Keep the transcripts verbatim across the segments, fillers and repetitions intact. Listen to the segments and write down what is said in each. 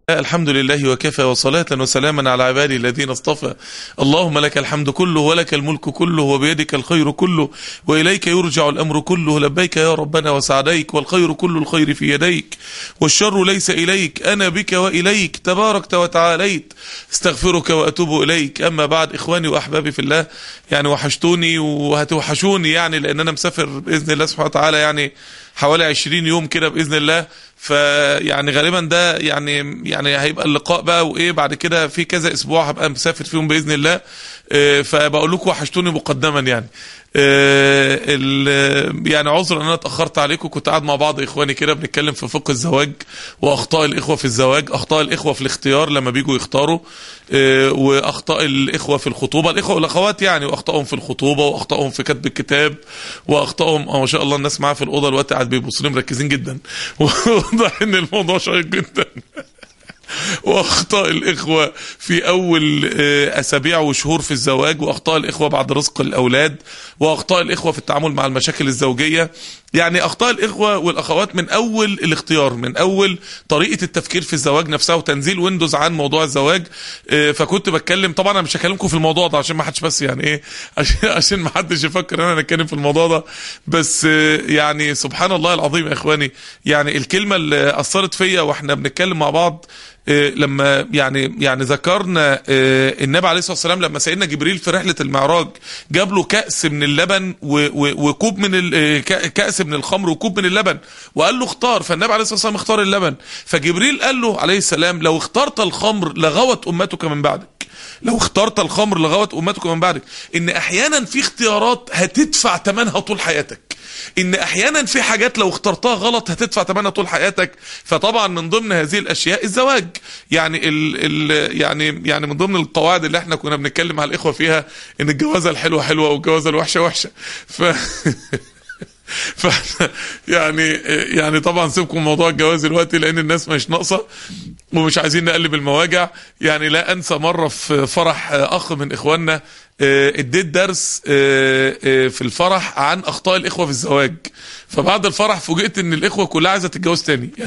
الحمد لله وكفى وصلاة وسلاما على عبادي الذين اصطفى. اللهم لك الحمد كله ولك الملك كله وبيدك الخير كله وإليك يرجع الأمر كله. لبيك يا ربنا وسعديك والخير كل الخير في يديك والشر ليس إليك. أنا بك وإليك تباركت وتعاليت استغفرك وأتوب إليك. أما بعد، إخواني وأحبابي في الله، يعني وحشتوني وهتوحشوني يعني لأن أنا مسافر بإذن الله سبحانه وتعالى يعني حوالي عشرين يوم كده بإذن الله. فيعني غالبا ده يعني يعني هيبقى اللقاء بقى وايه بعد كده في كذا اسبوع هبقى مسافر فيهم باذن الله. فبقول لكم وحشتوني مقدما يعني. يعني عذر ان انا اتاخرت عليكم، كنت قاعد مع بعض اخواني كده بنتكلم في فقه الزواج واخطاء الاخوه في الزواج، اخطاء الاخوه في الاختيار لما بيجوا يختاروا، واخطاء الاخوه في الخطوبه، الاخوه والاخوات يعني، واخطائهم في الخطوبه واخطائهم في كتب الكتاب واخطائهم. اه ما شاء الله الناس معايا في الاوضه دلوقتي قاعد بيبصوا لي مركزين جدا واضح ان الموضوع شيق جدا. واخطاء الاخوه في اول اسابيع وشهور في الزواج، واخطاء الاخوه بعد رزق الاولاد، واخطاء الاخوه في التعامل مع المشاكل الزوجيه. يعني اخطاء الاخوه والاخوات من اول الاختيار، من اول طريقه التفكير في الزواج نفسها وتنزيل ويندوز عن موضوع الزواج. فكنت بتكلم، طبعا انا مش هكلمكم في الموضوع ده عشان ما حدش بس يعني ايه عشان عشان ما حدش يفكر ان انا اتكلم في الموضوع ده، بس يعني سبحان الله العظيم يا اخواني، يعني الكلمه اللي اثرت فيا واحنا بنتكلم مع بعض لما يعني يعني ذكرنا النبي عليه الصلاه والسلام لما سيدنا جبريل في رحله المعراج جاب له كأس من اللبن وكوب من كأس من الخمر وكوب من اللبن وقال له اختار، فالنبي عليه الصلاه والسلام اختار اللبن، فجبريل قال له عليه السلام لو اخترت الخمر لغوت امتك من بعدك، لو اخترت الخمر لغوت امتك من بعدك. ان احيانا في اختيارات هتدفع ثمنها طول حياتك، ان احيانا في حاجات لو اخترتها غلط هتدفع ثمنها طول حياتك. فطبعا من ضمن هذه الاشياء الزواج، يعني ال ال يعني يعني من ضمن القواعد اللي احنا كنا بنتكلم مع الاخوه فيها ان الجوازه الحلوه حلوه والجوازه الوحشه وحشه. ف ف يعني يعني طبعا سيبكم موضوع الجواز دلوقتي لان الناس مش ناقصه ومش عايزين نقلب المواجع. يعني لا انسى مره في فرح اخ من اخواننا اديت درس في الفرح عن اخطاء الاخوه في الزواج، فبعد الفرح فوجئت ان الاخوه كلها عايزه تتجوز تاني يعني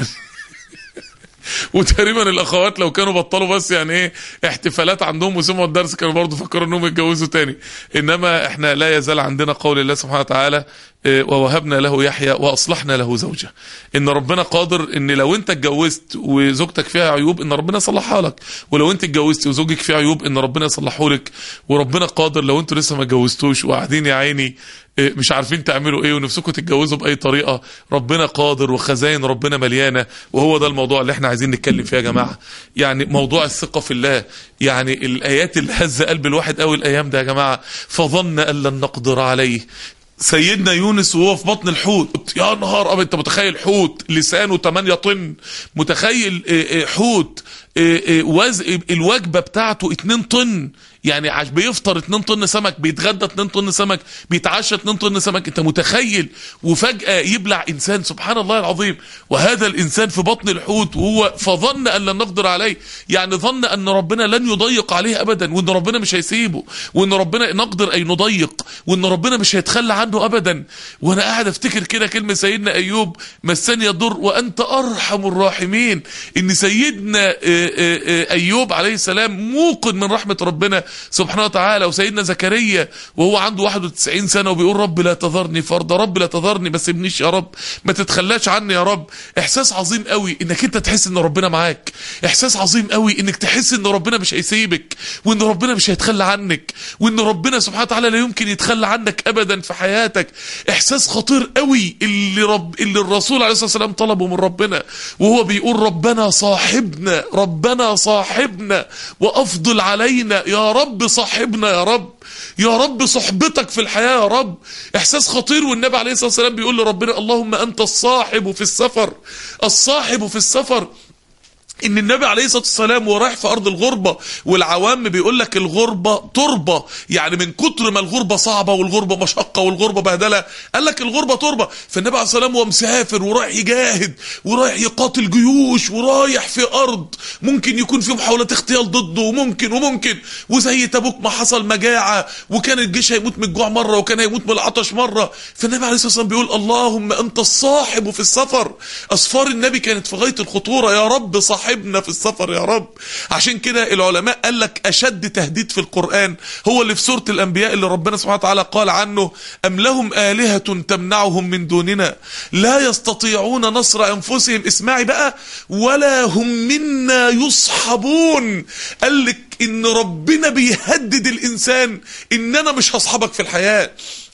وتقريبا الاخوات لو كانوا بطلوا بس يعني ايه احتفالات عندهم وسمعوا الدرس كانوا برضو فكروا انهم يتجوزوا تاني. انما احنا لا يزال عندنا قول الله سبحانه وتعالى ووهبنا له يحيى واصلحنا له زوجه، ان ربنا قادر ان لو انت اتجوزت وزوجتك فيها عيوب ان ربنا يصلحها لك، ولو انت اتجوزت وزوجك فيها عيوب ان ربنا يصلحه لك. وربنا قادر لو انتوا لسه ما اتجوزتوش وقاعدين يا عيني مش عارفين تعملوا ايه ونفسكم تتجوزوا باي طريقه، ربنا قادر وخزائن ربنا مليانه. وهو ده الموضوع اللي احنا عايزين نتكلم فيه يا جماعه، يعني موضوع الثقه في الله. يعني الايات اللي هز قلب الواحد قوي الايام ده يا جماعه، فظن ان لن نقدر عليه. سيدنا يونس وهو في بطن الحوت، يا نهار ابيض، انت متخيل حوت لسانه ثمانية طن، متخيل حوت الوجبه بتاعته اتنين طن، يعني عش بيفطر اتنين طن سمك، بيتغدى اتنين طن سمك، بيتعشى اتنين طن سمك، انت متخيل؟ وفجأة يبلع انسان، سبحان الله العظيم. وهذا الانسان في بطن الحوت وهو فظن ان لن نقدر عليه، يعني ظن ان ربنا لن يضيق عليه ابدا، وان ربنا مش هيسيبه، وان ربنا نقدر اي نضيق، وان ربنا مش هيتخلى عنه ابدا. وانا قاعد افتكر كده كلمة سيدنا ايوب، مسني الضر وانت ارحم الراحمين. ان سيدنا ايوب عليه السلام موقن من رحمة ربنا سبحانه وتعالى. وسيدنا زكريا وهو عنده واحد وتسعين سنة وبيقول رب لا تذرني فردا، رب لا تذرني ما سيبنيش يا رب، ما تتخلاش عني يا رب. احساس عظيم قوي انك انت تحس ان ربنا معاك، احساس عظيم قوي انك تحس ان ربنا مش هيسيبك، وان ربنا مش هيتخلى عنك، وان ربنا سبحانه وتعالى لا يمكن يتخلى عنك ابدا في حياتك. احساس خطير قوي اللي رب اللي الرسول عليه الصلاة والسلام طلبه من ربنا وهو بيقول ربنا صاحبنا، ربنا صاحبنا وافضل علينا، يا رب صاحبنا يا رب، يا رب صحبتك في الحياة يا رب. احساس خطير. والنبي عليه الصلاة والسلام بيقول لربنا اللهم انت الصاحب في السفر، الصاحب في السفر. ان النبي عليه الصلاة والسلام ورايح في ارض الغربة، والعوام بيقول لك الغربة تربة، يعني من كتر ما الغربة صعبة والغربة مشقة والغربة بهدلة قال لك الغربة تربة. فالنبي عليه الصلاة والسلام هو مسافر ورايح يجاهد ورايح يقاتل جيوش ورايح في ارض ممكن يكون في محاولات اغتيال ضده، وممكن وممكن وزي تبوك ما حصل مجاعة وكان الجيش هيموت من الجوع مرة وكان هيموت من العطش مرة. فالنبي عليه الصلاة والسلام بيقول اللهم انت الصاحب في السفر. اسفار النبي كانت في غاية الخطورة، يا رب صاحب صاحبنا في السفر يا رب. عشان كده العلماء قال لك اشد تهديد في القرآن هو اللي في سورة الانبياء اللي ربنا سبحانه وتعالى قال عنه ام لهم آلهة تمنعهم من دوننا لا يستطيعون نصر انفسهم، اسمعي بقى، ولا هم منا يصحبون. قال لك ان ربنا بيهدد الانسان ان انا مش هصحبك في الحياة،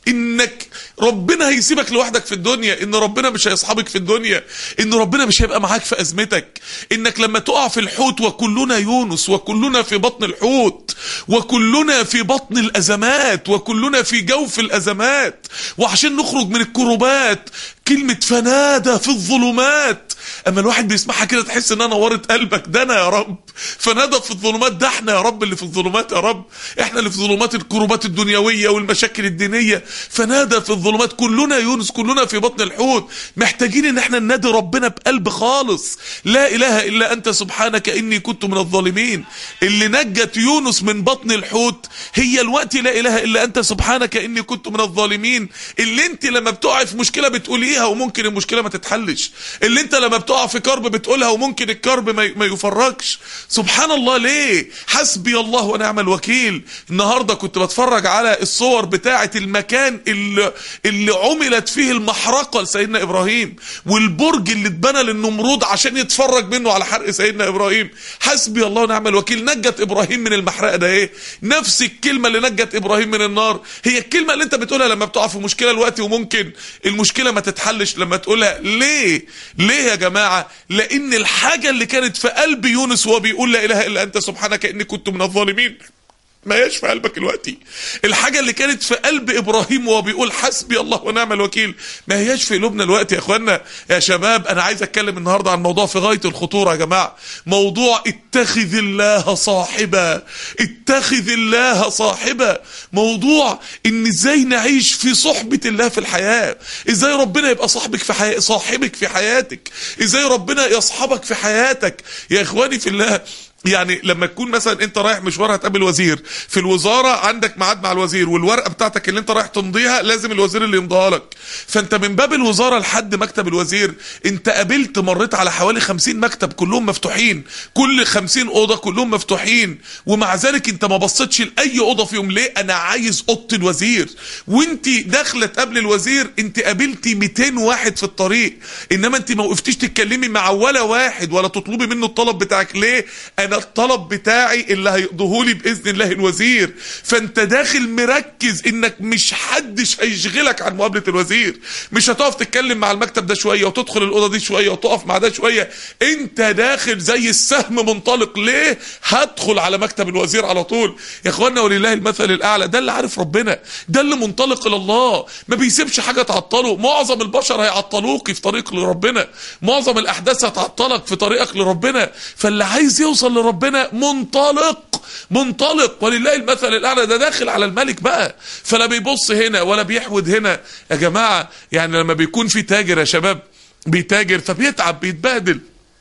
انك ربنا هيسيبك لوحدك في الدنيا، ان ربنا مش هيصحبك في الدنيا، ان ربنا مش هيبقى معاك في ازمتك، انك لما تقع في الحوت وكلنا يونس وكلنا في بطن الحوت وكلنا في بطن الازمات وكلنا في جوف الازمات، وعشان نخرج من الكربات كلمة فنادى في الظلمات، اما الواحد بيسمعها كده تحس انها نورت قلبك. ده انا يا رب فنادى في الظلمات، ده احنا يا رب اللي في الظلمات يا رب، احنا اللي في ظلمات الكربات الدنيوية والمشاكل الدينية. فنادى في الظلمات، كلنا يونس كلنا في بطن الحوت، محتاجين ان احنا ننادي ربنا بقلب خالص، لا اله الا انت سبحانك اني كنت من الظالمين. اللي نجت يونس من بطن الحوت هي الوقت لا اله الا انت سبحانك اني كنت من الظالمين، اللي انت لما بتقع في مشكلة بتقوليها وممكن المشكلة ما تتحلش، اللي انت لما بتقع في كرب بتقولها وممكن الكرب ما يفرجش. سبحان الله، ليه؟ حسبي الله ونعم الوكيل. النهاردة كنت بتفرج على الصور بتاعة المكان اللي, اللي عملت فيه المحرقة لسيدنا إبراهيم، والبرج اللي اتبنى للنمرود عشان يتفرج منه على حرق سيدنا إبراهيم. حسبي الله ونعم الوكيل. نجت إبراهيم من المحرقة ده ايه؟ نفس الكلمة اللي نجت إبراهيم من النار هي الكلمة اللي انت بتقولها لما بتقع في مشكلة الوقت وممكن المشكلة ما تتحلش لما تقولها. ليه؟ ليه يا جماعة؟ لأن الحاجة اللي كانت في قلب يونس وهو بيقول لا إله إلا أنت سبحانك إني كنت من الظالمين ما هيش في قلبك دلوقتي. الحاجة اللي كانت في قلب إبراهيم وهو بيقول حسبي الله ونعم الوكيل ما هيش في قلوبنا دلوقتي. يا اخوانا يا شباب، انا عايز اتكلم النهاردة عن موضوع في غاية الخطورة يا جماعة، موضوع اتخذ الله صاحبا، اتخذ الله صاحبا، موضوع ان ازاي نعيش في صحبة الله في الحياة، ازاي ربنا يبقى صاحبك في حياة صاحبك في حياتك، ازاي ربنا يصحبك في حياتك. يا اخواني في الله، يعني لما تكون مثلا انت رايح مشوار هتقابل وزير في الوزارة، عندك ميعاد مع الوزير والورقة بتاعتك اللي انت رايح تمضيها لازم الوزير اللي يمضيها لك، فانت من باب الوزارة لحد مكتب الوزير انت قابلت مريت على حوالي خمسين مكتب كلهم مفتوحين، كل خمسين اوضة كلهم مفتوحين، ومع ذلك انت ما بصيتش لأي اوضة فيهم. ليه؟ انا عايز اوضة الوزير. وانت داخلة قبل الوزير انت قابلتي مئتين واحد في الطريق، انما انت ما وقفتيش تتكلمي مع ولا واحد ولا تطلبي منه الطلب بتاعك. ليه؟ انا الطلب بتاعي اللي هيقضيهولي باذن الله الوزير. فانت داخل مركز انك مش حدش هيشغلك عن مقابله الوزير، مش هتقف تتكلم مع المكتب ده شويه وتدخل الاوضه دي شويه وتقف مع ده شويه، انت داخل زي السهم منطلق. ليه؟ هدخل على مكتب الوزير على طول. يا اخوانا ولله المثل الاعلى، ده اللي عارف ربنا، ده اللي منطلق الى الله، ما بيسيبش حاجه تعطله. معظم البشر هيعطلوك في طريق لربنا، معظم الاحداث هتعطلك في طريقك لربنا، فاللي عايز يوصل لربنا منطلق منطلق ولله المثل الاعلى، ده داخل على الملك بقى، فلا بيبص هنا ولا بيحود هنا. يا جماعه يعني لما بيكون في تاجر يا شباب بيتاجر فبيتعب بيتبهدل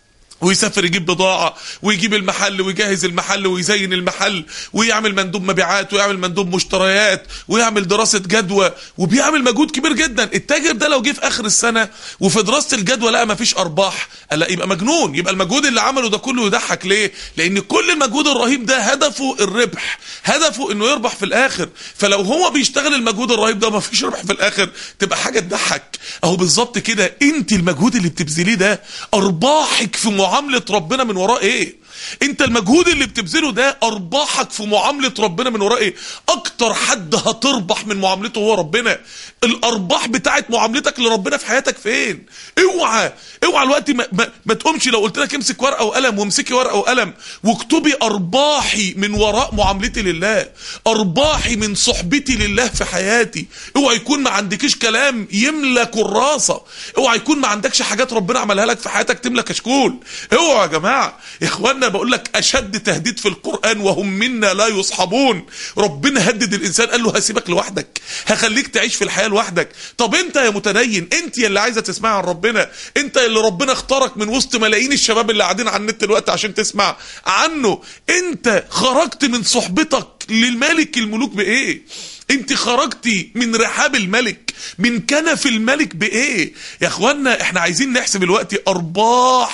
ويسافر يجيب بضاعة ويجيب المحل ويجهز المحل ويزين المحل ويعمل مندوب مبيعات ويعمل مندوب مشتريات ويعمل دراسة جدوى وبيعمل مجهود كبير جدا. التاجر ده لو جه في اخر السنة وفي دراسة الجدوى لقى مفيش ارباح، لا يبقى مجنون، يبقى المجهود اللي عمله ده كله يضحك. ليه؟ لان كل المجهود الرهيب ده هدفه الربح، هدفه انه يربح في الاخر. فلو هو بيشتغل المجهود الرهيب ده مفيش ربح في الاخر تبقى حاجة تضحك. اهو بالظبط كده، انت المجهود اللي بتبذليه ده ارباحك في معاملة ربنا من وراء ايه؟ انت المجهود اللي بتبذله ده ارباحك في معاملة ربنا من وراء ايه؟ اكتر حد هتربح من معاملته هو ربنا. الارباح بتاعت معاملتك لربنا في حياتك فين؟ اوعى اوعى الوقت ما, ما, ما تقومش لو قلت لك امسك ورقه وقلم وامسكي ورقه وقلم واكتبي ارباحي من وراء معاملتي لله، ارباحي من صحبتي لله في حياتي. اوعى يكون ما عندكيش كلام يملى كراسه، اوعى يكون ما عندكش حاجات ربنا عملها لك في حياتك تملى كشكول. اوعى يا جماعه. يا اخوانا بقول لك اشد تهديد في القرآن وهم منا لا يصحبون. ربنا هدد الانسان قال له هسيبك لوحدك، هخليك تعيش في الحياة لوحدك. طب انت يا متدين، انت اللي عايزة تسمع عن ربنا، انت اللي ربنا اختارك من وسط ملايين الشباب اللي قاعدين على النت دلوقتي عشان تسمع عنه، انت خرجت من صحبتك للملك الملوك بايه؟ انت خرجتي من رحاب الملك من كنف الملك بايه؟ يا اخوانا احنا عايزين نحسب الوقت ارباح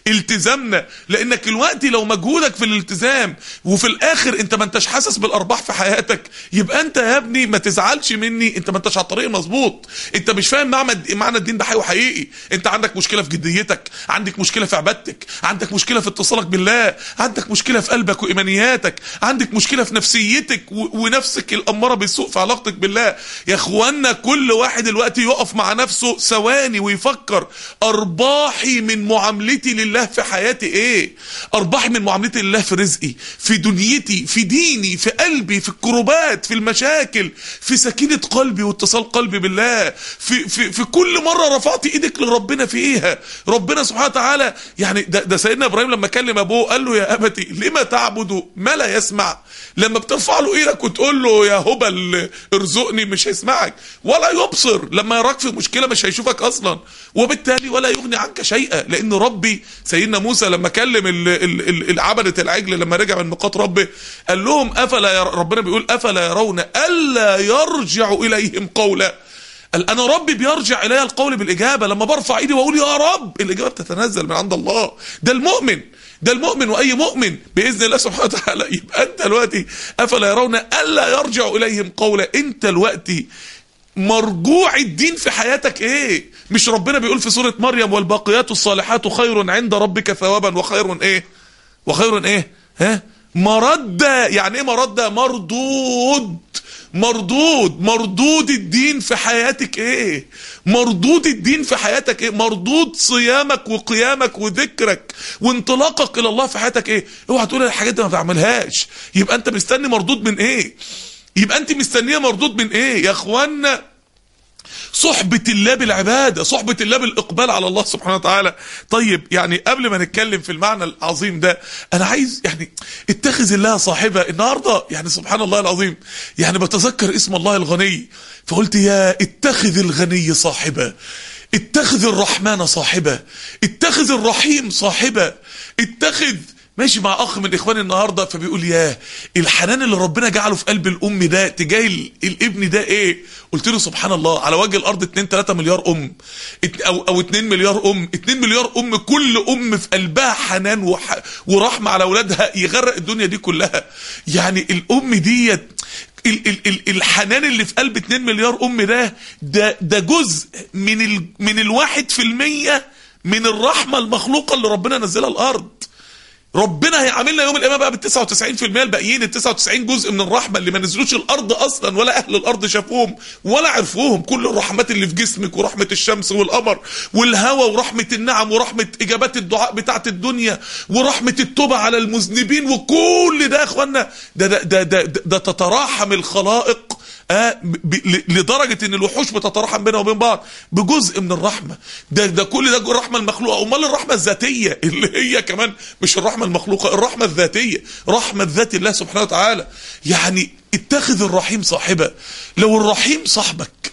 التزامنا. لانك الوقت لو مجهودك في الالتزام وفي الاخر انت ما انتش حاسس بالارباح في حياتك، يبقى انت يا ابني ما تزعلش مني، انت ما انتش على الطريق المظبوط، انت مش فاهم معنى معنى الدين ده حقيقي. انت عندك مشكله في جديتك، عندك مشكله في عبادتك، عندك مشكله في اتصالك بالله، عندك مشكله في قلبك وايمانياتك، عندك مشكله في نفسيتك ونفسك الاماره بالسوء في علاقتك بالله. يا اخوانا كل واحد دلوقتي يقف مع نفسه ثواني ويفكر، ارباحي من معاملتي لله في حياتي ايه؟ ارباحي من معاملتي لله في رزقي، في دنيتي، في ديني، في قلبي، في الكروبات، في المشاكل، في سكينه قلبي واتصال قلبي بالله، في في في كل مره رفعت ايدك لربنا فيها. ربنا سبحانه وتعالى يعني ده, ده سيدنا ابراهيم لما كلم ابوه قال له يا ابتي لما تعبد ما لا يسمع. لما بترفع له ايدك وتقول له يا هبل ارزقني مش هيسمعك، ولا يبصر، لما يراك في مشكله مش هيشوفك اصلا، وبالتالي ولا يغني عنك شيئا. لان ربي سيدنا موسى لما كلم العبدة العجل لما رجع من ميقات ربه قال لهم افلا ير... ربنا بيقول افلا يرون الا يرجع اليهم قولا. قال انا ربي بيرجع الي القول بالاجابه، لما برفع ايدي واقول يا رب الاجابه بتتنزل من عند الله. ده المؤمن، ده المؤمن، واي مؤمن باذن الله سبحانه وتعالى. يبقى انت دلوقتي افلا يرون الا يرجع اليهم قولا، انت دلوقتي مرجوع الدين في حياتك ايه؟ مش ربنا بيقول في سوره مريم والباقيات الصالحات خير عند ربك ثوابا وخير ايه؟ وخير ايه؟ ها؟ مرده. يعني ايه مرده؟ مردود. مردود مردود الدين في حياتك ايه؟ مردود الدين في حياتك ايه؟ مردود صيامك وقيامك وذكرك وانطلاقك الى الله في حياتك ايه؟ اوعى تقول الحاجات دي ما بتعملهاش. يبقى انت مستني مردود من ايه؟ يبقى انت مستنيه مردود من ايه يا اخوانا؟ صحبة الله بالعبادة، صحبة الله بالإقبال على الله سبحانه وتعالى. طيب يعني قبل ما نتكلم في المعنى العظيم ده، أنا عايز يعني اتخذ الله صاحبة. النهاردة يعني سبحان الله العظيم يعني بتذكر اسم الله الغني، فقلت يا اتخذ الغني صاحبة، اتخذ الرحمن صاحبة، اتخذ الرحيم صاحبة، اتخذ. ماشي مع اخ من اخواني النهارده فبيقول ياه الحنان اللي ربنا جعله في قلب الام ده تجاه الابن ده ايه؟ قلت له سبحان الله على وجه الارض اتنين تلاتة مليار ام او او اتنين مليار ام، اتنين مليار ام، كل ام في قلبها حنان وح ورحمه على اولادها يغرق الدنيا دي كلها. يعني الام ديت ال ال ال الحنان اللي في قلب اتنين مليار ام ده ده ده جزء من ال من الواحد في المية من الرحمه المخلوقه اللي ربنا نزلها الارض. ربنا هيعاملنا يوم القيامه بقى بال تسعة وتسعين في المية الباقيين، ال تسعة وتسعين جزء من الرحمه اللي ما نزلوش الارض اصلا ولا اهل الارض شافوهم ولا عرفوهم. كل الرحمات اللي في جسمك ورحمه الشمس والقمر والهواء ورحمه النعم ورحمه اجابات الدعاء بتاعه الدنيا ورحمه التوبه على المذنبين، وكل ده يا اخوانا ده ده ده, ده, ده, ده تتراحم الخلائق آه لدرجه ان الوحوش بتتراحم بينها وبين بعض بجزء من الرحمه. ده ده كل ده الرحمه المخلوقه. امال الرحمه الذاتيه اللي هي كمان مش الرحمه المخلوقه، الرحمه الذاتيه، رحمه ذات الله سبحانه وتعالى. يعني اتخذ الرحيم صاحبه. لو الرحيم صاحبك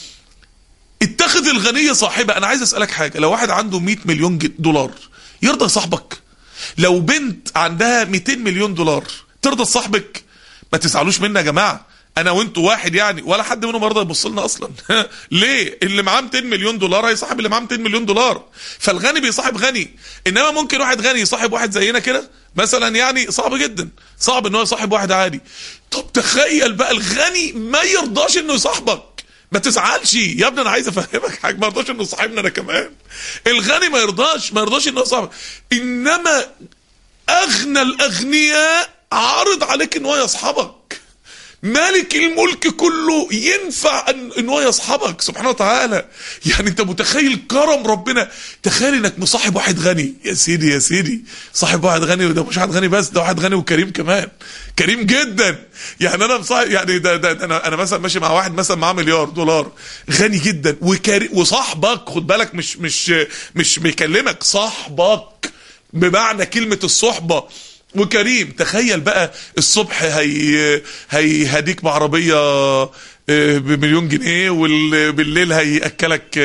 اتخذ الغني صاحبه. انا عايز اسالك حاجه، لو واحد عنده مية مليون دولار يرضى صاحبك؟ لو بنت عندها ميتين مليون دولار ترضى صاحبك؟ ما تزعلوش مني يا جماعه، انا وانتوا واحد يعني، ولا حد منهم يرضى يبص لنا اصلا. ليه؟ اللي معاه ميتين مليون دولار هيصاحب اللي معاه ميتين مليون دولار، فالغني بيصاحب غني. انما ممكن واحد غني يصاحب واحد زينا كده مثلا، يعني صعب جدا، صعب ان هو يصاحب واحد عادي. طب تخيل بقى الغني ما يرضاش انه يصاحبك. ما تزعلش يا ابني، انا عايز افهمك حاجه، ما يرضاش انه يصاحبنا انا كمان. الغني ما يرضاش ما يرضاش انه يصاحبك، انما اغنى الاغنياء عارض عليك ان هو يصحبك. مالك الملك كله ينفع ان, إن هو يصحبك سبحانه وتعالى. يعني انت متخيل كرم ربنا؟ تخيل انك مصاحب واحد غني، يا سيدي يا سيدي صاحب واحد غني، وده مش واحد غني بس، ده واحد غني وكريم كمان، كريم جدا. يعني انا مصاحب يعني ده, ده, ده انا انا مثلا ماشي مع واحد مثلا معاه مليار دولار غني جدا وكريم وصاحبك، خد بالك مش مش مش بيكلمك، صاحبك بمعنى كلمة الصحبة وكريم. تخيل بقى الصبح هي هيهديك بعربيه بمليون جنيه، وبالليل هيأكلك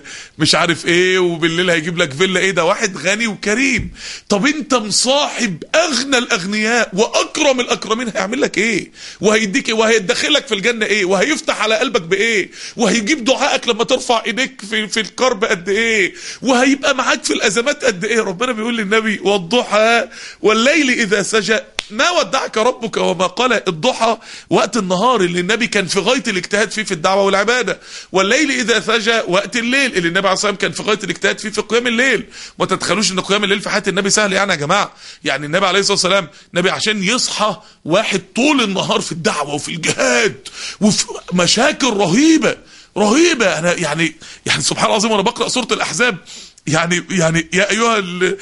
مش عارف ايه، وبالليل هيجيب لك فيلا ايه. ده واحد غني وكريم. طب انت مصاحب اغنى الاغنياء واكرم الاكرمين، هيعمل لك ايه؟ وهيديك ايه؟ وهيدخلك في الجنه ايه؟ وهيفتح على قلبك بايه؟ وهيجيب دعائك لما ترفع ايديك في في الكرب قد ايه؟ وهيبقى معاك في الازمات قد ايه؟ ربنا بيقول للنبي والضحى والليل اذا سجى ما ودعك ربك وما قال. الضحى وقت النهار اللي النبي كان في غايه الاجتهاد فيه في الدعوه والعباده، والليل اذا سجى وقت الليل اللي النبي عليه الصلاه والسلام كان في غايه الاجتهاد فيه في قيام الليل. ما تتخيلوش ان قيام الليل في حياه النبي سهل يعني يا جماعه. يعني النبي عليه الصلاه والسلام النبي عشان يصحى واحد طول النهار في الدعوه وفي الجهاد وفي مشاكل رهيبه رهيبه. انا يعني يعني سبحان الله العظيم وانا بقرا سوره الاحزاب، يعني يعني يا ايها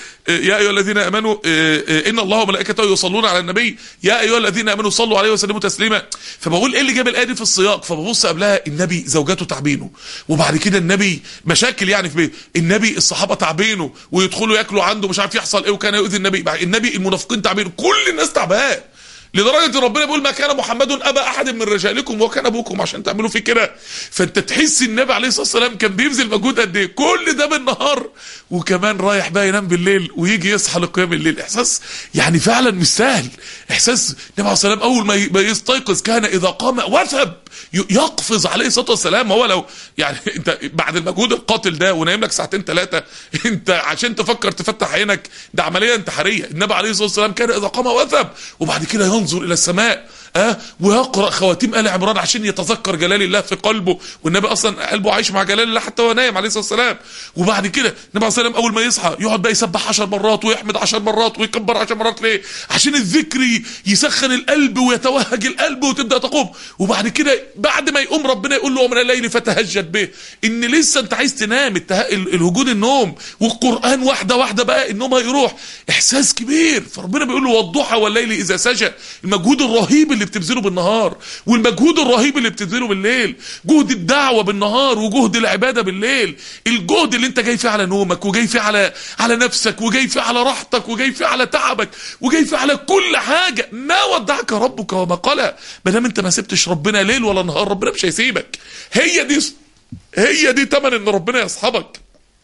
يا ايها الذين امنوا ان الله وملائكته يصلون على النبي يا ايها الذين امنوا صلوا عليه وسلموا تسليما. فبقول ايه اللي جاب الايه دي في السياق؟ فببص قبلها النبي زوجاته تعبينه، وبعد كده النبي مشاكل يعني في بيته، النبي الصحابه تعبينه ويدخلوا ياكلوا عنده مش عارف يحصل ايه، وكان يؤذي النبي، النبي المنافقين تعبينه، كل الناس تعبان. لدرجه ربنا بيقول ما كان محمد ابا احد من رجالكم وكان ابوكم عشان تعملوا فيه كده. فانت تحس النبي عليه الصلاه والسلام كان بيبذل مجهود قد ايه، كل ده بالنهار وكمان رايح بقى ينام بالليل ويجي يصحى لقيام الليل. احساس يعني فعلا مش سهل. احساس النبي عليه الصلاه والسلام اول ما يستيقظ كان اذا قام وثب يقفز عليه الصلاه والسلام. هو لو يعني انت بعد المجهود القاتل ده ونايم لك ساعتين ثلاثه، انت عشان تفكر تفتح عينك ده عمليه انتحاريه. النبي عليه الصلاه والسلام كان اذا قام وثب، وبعد كده ينظر الى السماء اه ويقرا خواتيم ال عمران عشان يتذكر جلال الله في قلبه. والنبي اصلا قلبه عايش مع جلال الله حتى وهو نايم عليه الصلاه والسلام. وبعد كده النبي عليه الصلاه والسلام اول ما يصحى يقعد بقى يسبح عشر مرات ويحمد عشر مرات ويكبر عشر مرات. ليه؟ عشان الذكر يسخن القلب ويتوهج القلب وتبدا تقوم. وبعد كده بعد ما يقوم ربنا يقول له ومن الليل فتهجد به، ان لسه انت عايز تنام، الهجود النوم، والقران واحده واحده بقى النوم هيروح. احساس كبير. فربنا بيقول له والضحى والليل اذا سجى، المجهود الرهيب اللي بتبذله بالنهار والمجهود الرهيب اللي بتبذله بالليل، جهد الدعوه بالنهار وجهد العباده بالليل، الجهد اللي انت جاي فيه على نومك وجاي فيه على على نفسك وجاي فيه على راحتك وجاي فيه على تعبك وجاي فيه على كل حاجه. ما ودعك ربك وما قلى. ما دام انت ما سبتش ربنا ليل ولا نهار ربنا مش هيسيبك. هي دي هي دي ثمن ان ربنا يصحبك،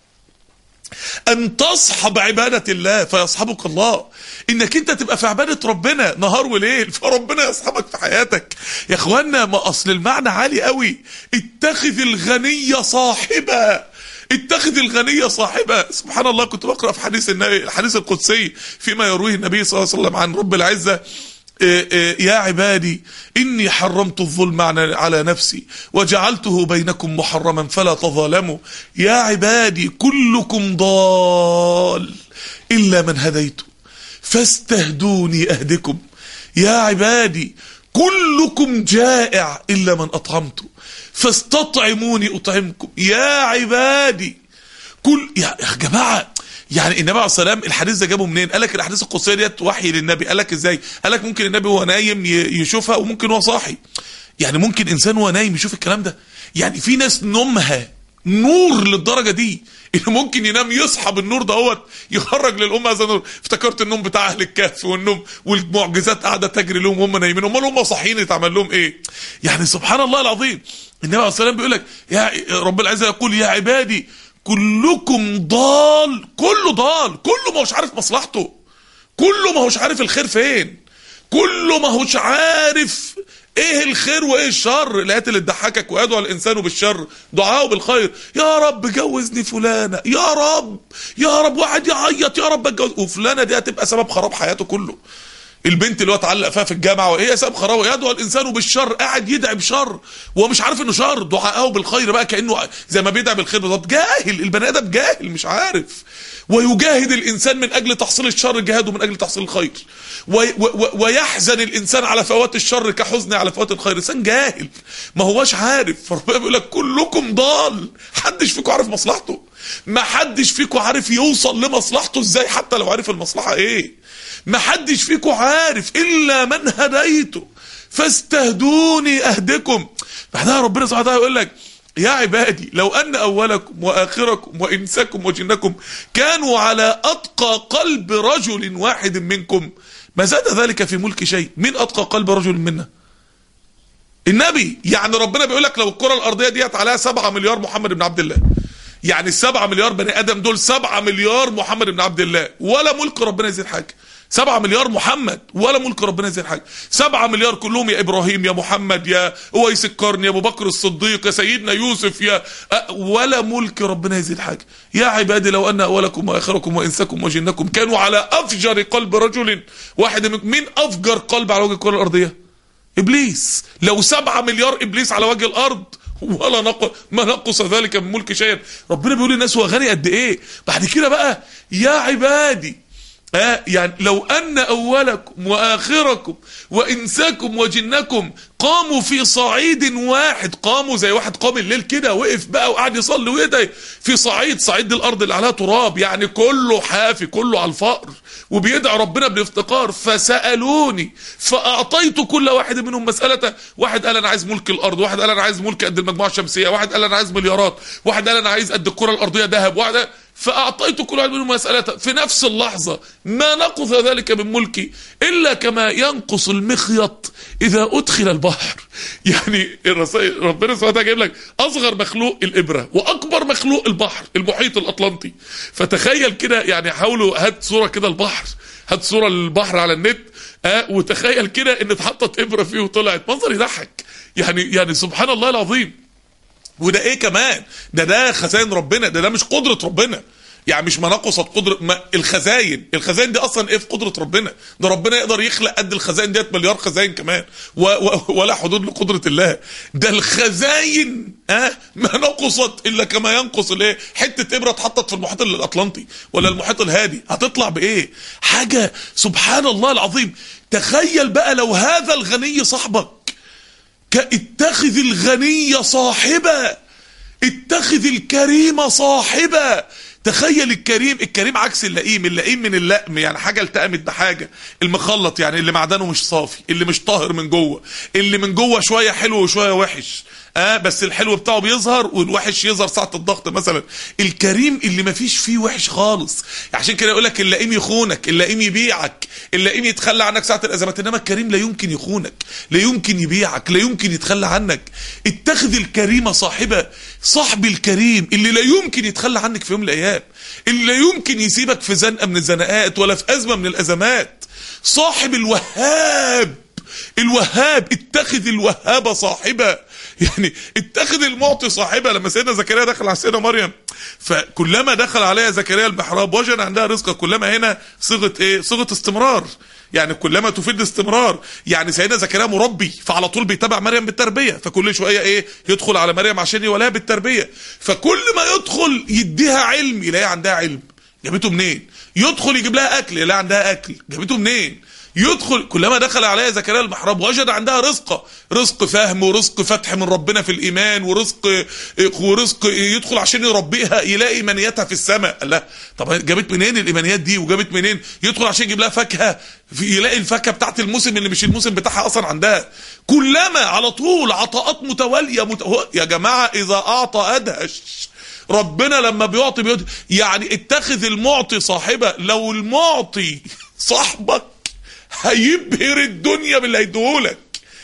ان تصحب عبادة الله فيصحبك الله. انك انت تبقى في عبادة ربنا نهار وليل فربنا يصحبك في حياتك. يا اخوانا ما اصل المعنى عالي قوي. اتخذ الغني صاحبا، اتخذ الغني صاحبا. سبحان الله كنت بقرأ في حديث النبي الحديث القدسي فيما يرويه النبي صلى الله عليه وسلم عن رب العزة: يا عبادي إني حرمت الظلم على نفسي وجعلته بينكم محرما فلا تظالموا. يا عبادي كلكم ضال إلا من هديته فاستهدوني أهدكم. يا عبادي كلكم جائع إلا من أطعمته فاستطعموني أطعمكم. يا عبادي كل يا جماعة، يعني النبي عليه الصلاه والسلام الحديث ده جابه منين؟ قال لك الاحاديث القدسيه ديت وحي للنبي. قال لك ازاي؟ قال لك ممكن النبي وهو نايم يشوفها وممكن وهو صاحي. يعني ممكن انسان وهو نايم يشوف الكلام ده. يعني في ناس نومها نور للدرجه دي انه ممكن ينام يصحى بالنور دهوت يخرج للامه هذا النور. افتكرت النوم بتاع اهل الكهف والنوم والمعجزات قاعده تجري لهم وهم نايمين، امال هم صاحيين يتعمل لهم ايه؟ يعني سبحان الله العظيم. النبي عليه الصلاه والسلام بيقول لك يا رب العزه يقول يا عبادي كلكم ضال. كله ضال، كله ما هوش عارف مصلحته، كله ما هوش عارف الخير فين، كله ما هوش عارف ايه الخير وايه الشر. الايات اللي تضحكك ويدعو الانسان بالشر دعاءه بالخير. يا رب جوزني فلانه، يا رب يا رب، واحد يعيط يا رب اتجوز، وفلانه دي هتبقى سبب خراب حياته كله. البنت اللي هو اتعلق فيها في الجامعه وايه سبب خراب. يدعو الانسان بالشر، قاعد يدعي بشر وهو مش عارف انه شر. دعاءه بالخير بقى كانه زي ما بيدعي بالخير بالظبط. جاهل البني ادم، جاهل مش عارف. ويجاهد الانسان من اجل تحصيل الشر جهاده من اجل تحصيل الخير. ويحزن الانسان على فوات الشر كحزنه على فوات الخير. انسان جاهل ما هواش عارف. فربنا بيقول لك كلكم ضال. محدش فيكم عارف مصلحته، ما حدش فيكم عارف يوصل لمصلحته ازاي حتى لو عارف المصلحه ايه. ما حدش فيكم عارف الا من هديته فاستهدوني اهدكم. بعدها ربنا سبحانه وتعالى يقول لك يا عبادي لو ان اولكم واخركم وانسكم وجنكم كانوا على اتقى قلب رجل واحد منكم ما زاد ذلك في ملك شيء. من اتقى قلب رجل منا؟ النبي. يعني ربنا بيقول لك لو الكره الارضيه ديت عليها سبعة مليار محمد بن عبد الله، يعني السبعة مليار بني ادم دول سبعة مليار محمد بن عبد الله، ولا ملك ربنا يزيد حاجه. سبعة مليار محمد ولا ملك ربنا يزيد حاجه. سبعة مليار كلهم يا ابراهيم يا محمد يا اويس القرن يا ابو بكر الصديق يا سيدنا يوسف يا أه ولا ملك ربنا يزيد حاجه. يا عبادي لو ان اولكم واخركم وانسكم وجنكم كانوا على افجر قلب رجل واحد منكم. مين افجر قلب على وجه الكره الارضيه؟ ابليس. لو سبعة مليار ابليس على وجه الارض ولا نقص ما نقص ذلك من ملك شيئا. ربنا بيقول للناس هو غني قد ايه. بعد كده بقى يا عبادي آه يعني لو ان اولكم واخركم وانساكم وجنكم قاموا في صعيد واحد، قاموا زي واحد قام الليل كده وقف بقى وقعد يصلي ويدعي في صعيد، صعيد الارض اللي عليها تراب، يعني كله حافي كله على الفقر وبيدعي ربنا بالافتقار، فسالوني فاعطيت كل واحد منهم مسالته. واحد قال انا عايز ملك الارض، واحد قال انا عايز ملك قد المجموعه الشمسيه، واحد قال انا عايز مليارات، واحد قال انا عايز قد الكره الارضيه ذهب، واحد فأعطيت كل واحد منهم مسألته. في نفس اللحظة ما نقص ذلك من ملكي إلا كما ينقص المخيط إذا أدخل البحر. يعني ربنا سبحانه وتعالى جايب لك أصغر مخلوق الإبرة وأكبر مخلوق البحر المحيط الأطلنطي. فتخيل كده، يعني حاولوا هات صورة كده البحر، هات صورة البحر على النت آه وتخيل كده إن اتحطت إبرة فيه وطلعت، منظر يضحك. يعني يعني سبحان الله العظيم. وده ايه كمان؟ ده ده خزائن ربنا، ده ده مش قدرة ربنا، يعني مش ما نقصت قدرة ما الخزائن، الخزائن دي اصلا ايه في قدرة ربنا؟ ده ربنا يقدر يخلق قد الخزائن ديت مليار خزائن كمان و و ولا حدود لقدرة الله. ده الخزائن اه ما نقصت الا كما ينقص الايه؟ حتة ابرة اتحطت في المحيط الاطلنطي ولا المحيط الهادي هتطلع بايه؟ حاجة سبحان الله العظيم. تخيل بقى لو هذا الغني صاحبك، اتخذ الغني صاحبا، اتخذ الكريم صاحبا. تخيل الكريم، الكريم عكس اللئيم، اللئيم من اللئم يعني حاجه التأمت بحاجه، المخلط يعني اللي معدنه مش صافي، اللي مش طاهر من جوه، اللي من جوه شويه حلو وشويه وحش اه بس الحلو بتاعه بيظهر والوحش يظهر ساعه الضغط مثلا. الكريم اللي ما فيش فيه وحش خالص. عشان كده يقول لك اللئيم يخونك، اللئيم يبيعك، اللئيم يتخلى عنك ساعه الازمات، انما الكريم لا يمكن يخونك، لا يمكن يبيعك، لا يمكن يتخلى عنك. اتخذ الكريم صاحبه، صاحب الكريم اللي لا يمكن يتخلى عنك في يوم من الايام، اللي لا يمكن يسيبك في زنقه من الزنقات ولا في ازمه من الازمات. صاحب الوهاب، الوهاب اتخذ الوهاب صاحبه، يعني اتخذ المعطي صاحبه. لما سيدنا زكريا دخل على سيدنا مريم فكلما دخل عليها زكريا المحراب وجد عندها رزقا، كلما هنا صيغه ايه؟ صيغه استمرار، يعني كلما تفيد استمرار. يعني سيدنا زكريا مربي فعلى طول بيتابع مريم بالتربيه، فكل شويه ايه؟ يدخل على مريم عشان يوليها بالتربيه، فكل ما يدخل يديها علم يلاقي عندها علم، جابته منين؟ يدخل يجيب لها اكل يلاقي عندها اكل، جابته منين؟ يدخل كلما دخل عليها زكريا المحراب وجد عندها رزق، رزق فهم ورزق فتح من ربنا في الايمان، ورزق ورزق يدخل عشان يربيها يلاقي ايمانياتها في السماء. لا طب جابت منين الايمانيات دي وجابت منين؟ يدخل عشان يجيب لها فاكهه يلاقي الفاكهه بتاعت الموسم اللي مش الموسم بتاعها اصلا عندها. كلما على طول عطاءات متواليه مت... يا جماعه اذا اعطى ادهش. ربنا لما بيعطي بيعطي، يعني اتخذ المعطي صاحبه. لو المعطي صاحبك هيبهر الدنيا باللي هيديهولك،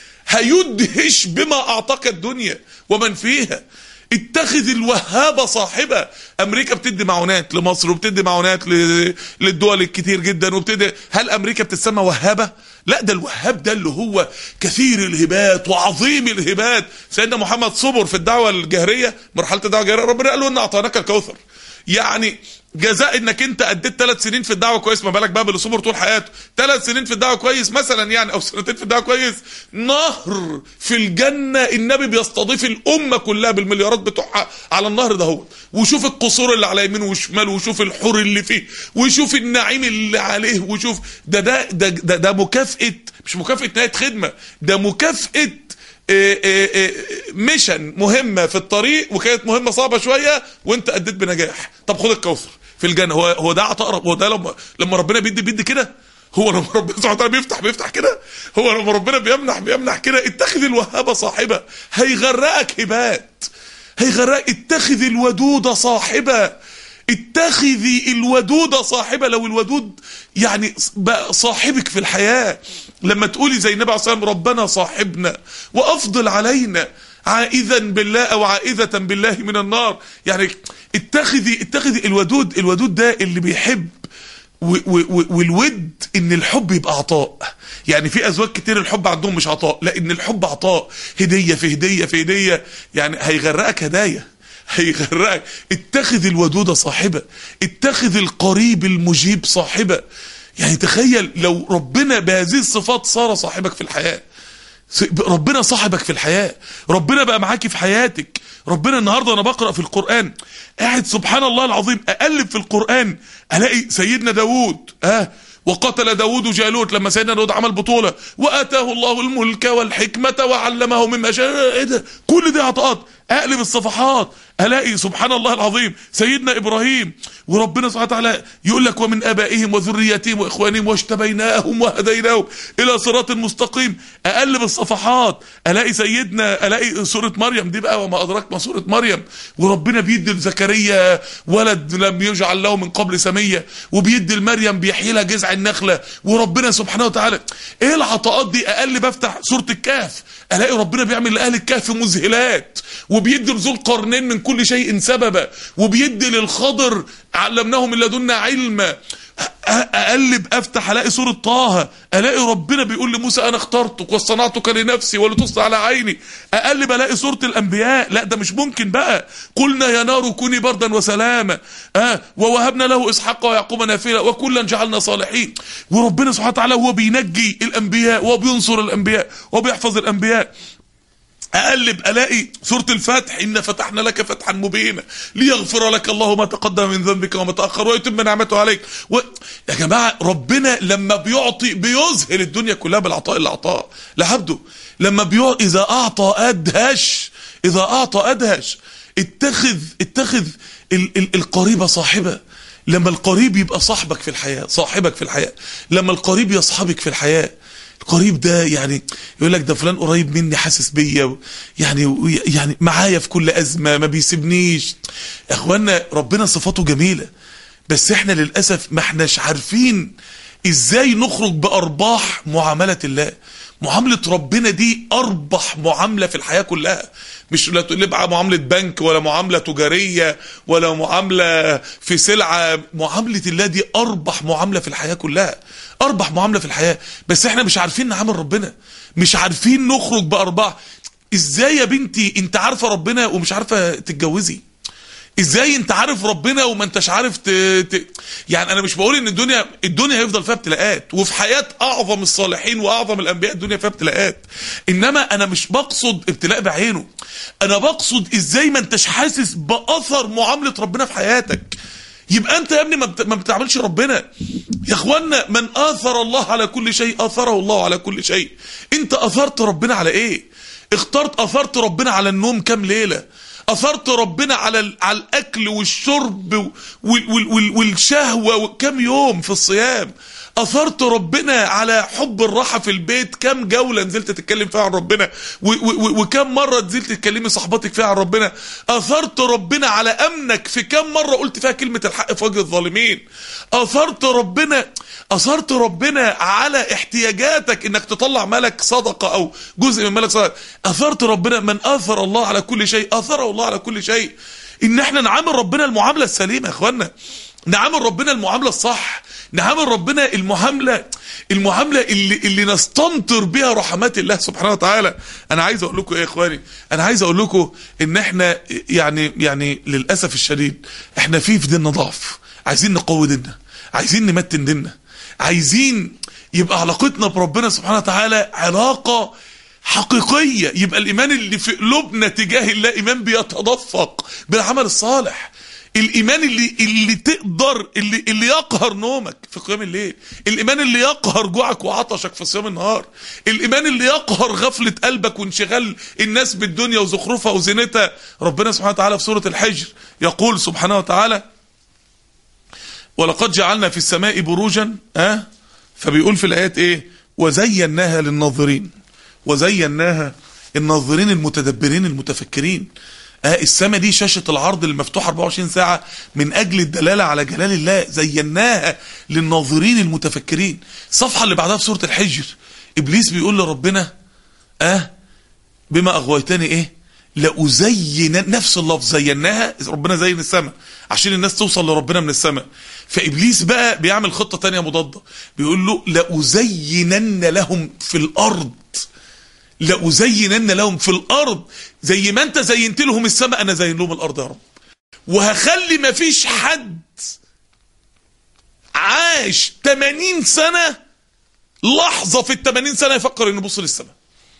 هيدهش بما اعطاك الدنيا ومن فيها. اتخذ الوهاب صاحبه. امريكا بتدي معونات لمصر وبتدي معونات للدول الكتير جدا وبتدي، هل امريكا بتسمى وهابه؟ لا، ده الوهاب ده اللي هو كثير الهبات وعظيم الهبات. سيدنا محمد صبر في الدعوه الجهريه، مرحله الدعوه الجهريه، ربنا قال له ان اعطيناك الكوثر، يعني جزاء انك انت اديت ثلاث سنين في الدعوه كويس، ما بالك بقى باللي صبر طول حياته. ثلاث سنين في الدعوه كويس مثلا يعني، او سنتين في الدعوه كويس، نهر في الجنه النبي بيستضيف الامه كلها بالمليارات بتوعها على النهر ده هو، وشوف القصور اللي على يمينه وشماله، وشوف الحور اللي فيه، وشوف النعيم اللي عليه، وشوف ده ده ده ده, ده مكافاه، مش مكافاه نهايه خدمه، ده مكافاه إيه إيه إيه ميشن مهمه في الطريق، وكانت مهمه صعبه شويه وانت اديت بنجاح. طب خد الكوثر في الجنه. هو هو ده عطاء رب؟ هو ده لما لما ربنا بيدي بيدي كده؟ هو لما ربنا سبحانه وتعالى بيفتح بيفتح كده؟ هو لما ربنا بيمنح بيمنح كده؟ اتخذ الوهاب صاحبه، هيغرقك هبات، هيغرقك. اتخذ الودود صاحبه، اتخذي الودود صاحبة. لو الودود يعني بقى صاحبك في الحياة، لما تقولي زي النبي عليه الصلاة والسلام ربنا صاحبنا وأفضل علينا عائذا بالله أو عائذة بالله من النار، يعني اتخذي اتخذي الودود. الودود ده اللي بيحب، والود ان الحب يبقى عطاء. يعني في ازواج كتير الحب عندهم مش عطاء، لا ان الحب عطاء، هدية في هدية في هدية، يعني هيغرقك هدايا، هيغرقك. اتخذ الودود صاحبة، اتخذ القريب المجيب صاحبة. يعني تخيل لو ربنا بهذه الصفات صار صاحبك في الحياة، ربنا صاحبك في الحياة، ربنا بقى معاكي في حياتك. ربنا النهاردة انا بقرأ في القرآن قاعد سبحان الله العظيم اقلب في القرآن الاقي سيدنا داود اه وقتل داود جالوت، لما سيدنا داود عمل بطولة واتاه الله الملك والحكمة وعلمه مما شاء. ايه ده؟ كل دي عطاءات. اقلب الصفحات الاقي سبحان الله العظيم سيدنا ابراهيم وربنا سبحانه وتعالى يقول لك ومن ابائهم وذريتهم واخوانهم واجتبيناهم وهديناهم الى صراط مستقيم. اقلب الصفحات الاقي سيدنا الاقي سوره مريم دي بقى وما ادراك ما سوره مريم، وربنا بيدي لزكريا ولد لم يجعل له من قبل سميه، وبيدي لمريم بيحيي لها جذع النخله، وربنا سبحانه وتعالى ايه العطاءات دي. اقلب افتح سوره الكهف الاقي ربنا بيعمل لاهل الكهف مذهلات، وبيدي لذو القرنين من كل شيء سببا، وبيدي للخضر علمناه من لدنا علما. اقلب افتح الاقي سوره طه الاقي ربنا بيقول لموسى انا اخترتك واصطنعتك لنفسي ولتصنع على عيني. اقلب الاقي سوره الانبياء، لا ده مش ممكن بقى. قلنا يا نار كوني بردا وسلاما اه ووهبنا له اسحاق ويعقوب نافله وكلا جعلنا صالحين. وربنا سبحانه وتعالى هو بينجي الانبياء وبينصر الانبياء وبيحفظ الانبياء. اقلب الاقي سورة الفتح ان فتحنا لك فتحا مبينا ليغفر لك الله ما تقدم من ذنبك وما تاخر ويتم نعمته عليك و... يا جماعه ربنا لما بيعطي بيذهل الدنيا كلها بالعطاء اللي اعطاه لعبده. لما بيعطي اذا اعطى ادهش، اذا اعطى ادهش. اتخذ اتخذ ال... ال... القريب صاحبه. لما القريب يبقى صاحبك في الحياه، صاحبك في الحياه، لما القريب يصحبك في الحياه. القريب ده يعني يقول لك ده فلان قريب مني حاسس بيا، يعني يعني معايا في كل ازمه ما بيسيبنيش. يا اخوانا ربنا صفاته جميله، بس احنا للاسف ما احناش عارفين ازاي نخرج بارباح معامله الله. معامله ربنا دي اربح معامله في الحياه كلها، مش لا تقول بقى معامله بنك ولا معامله تجاريه ولا معامله في سلعه. معامله الله دي اربح معامله في الحياه كلها، اربح معامله في الحياه. بس احنا مش عارفين نعامل ربنا، مش عارفين نخرج بارباح. ازاي يا بنتي انت عارفه ربنا ومش عارفه تتجوزي؟ ازاي انت عارف ربنا وما انتش عارف ت... ت... يعني انا مش بقول ان الدنيا الدنيا هيفضل فيها ابتلاءات، وفي حياة اعظم الصالحين واعظم الانبياء الدنيا فيها ابتلاءات، انما انا مش بقصد ابتلاء بعينه. انا بقصد ازاي ما انتش حاسس باثر معاملة ربنا في حياتك. يبقى انت يا ابني ما, بت... ما بتعملش ربنا. يا اخوانا من اثر الله على كل شيء اثره الله على كل شيء. انت اثرت ربنا على ايه؟ اخترت اثرت ربنا على النوم كام ليلة؟ اثرت ربنا على على الاكل والشرب والشهوه كم يوم في الصيام؟ اثرت ربنا على حب الراحه في البيت كم جوله نزلت تتكلم فيها عن ربنا؟ وكم مره نزلت تكلمي صحباتك فيها عن ربنا؟ اثرت ربنا على امنك في كم مره قلت فيها كلمه الحق في وجه الظالمين؟ اثرت ربنا اثرت ربنا على احتياجاتك انك تطلع مالك صدقه او جزء من مالك صدقه؟ اثرت ربنا. من اثر الله على كل شيء اثره الله على كل شيء. ان احنا نعامل ربنا المعامله السليمه يا اخوانا، نعامل ربنا المعامله الصح، نعامل ربنا المعامله المعامله اللي اللي نستمطر بها رحمات الله سبحانه وتعالى. انا عايز اقول لكم ايه يا اخواني، انا عايز اقول لكم ان احنا يعني يعني للاسف الشديد احنا في في ديننا ضعف. عايزين نقوي ديننا، عايزين نمتن ديننا، عايزين يبقى علاقتنا بربنا سبحانه وتعالى علاقه حقيقيه، يبقى الايمان اللي في قلوبنا تجاه الله ايمان بيتدفق بالعمل الصالح. الايمان اللي اللي تقدر اللي اللي يقهر نومك في قيام الليل، الايمان اللي يقهر جوعك وعطشك في صيام النهار، الايمان اللي يقهر غفله قلبك وانشغال الناس بالدنيا وزخرفها وزينتها. ربنا سبحانه وتعالى في سوره الحجر يقول سبحانه وتعالى ولقد جعلنا في السماء بروجا اه فبيقول في الايات ايه؟ وزيناها للناظرين. وزيناها الناظرين المتدبرين المتفكرين. اه السماء دي شاشة العرض المفتوحة أربعة وعشرين ساعة من اجل الدلالة على جلال الله، زيناها للناظرين المتفكرين. الصفحة اللي بعدها في سورة الحجر ابليس بيقول لربنا اه بما اغويتني ايه لأزين، نفس اللفظ زيناها، ربنا زين السماء عشان الناس توصل لربنا من السماء. فابليس بقى بيعمل خطة تانية مضادة، بيقول له لأزينن لهم في الارض، لأزينن لهم في الارض، زي ما انت زينت لهم السماء انا زين لهم الارض يا رب، وهخلي ما فيش حد عاش ثمانين سنة لحظة في الثمانين سنة يفكر انه يبص للسماء.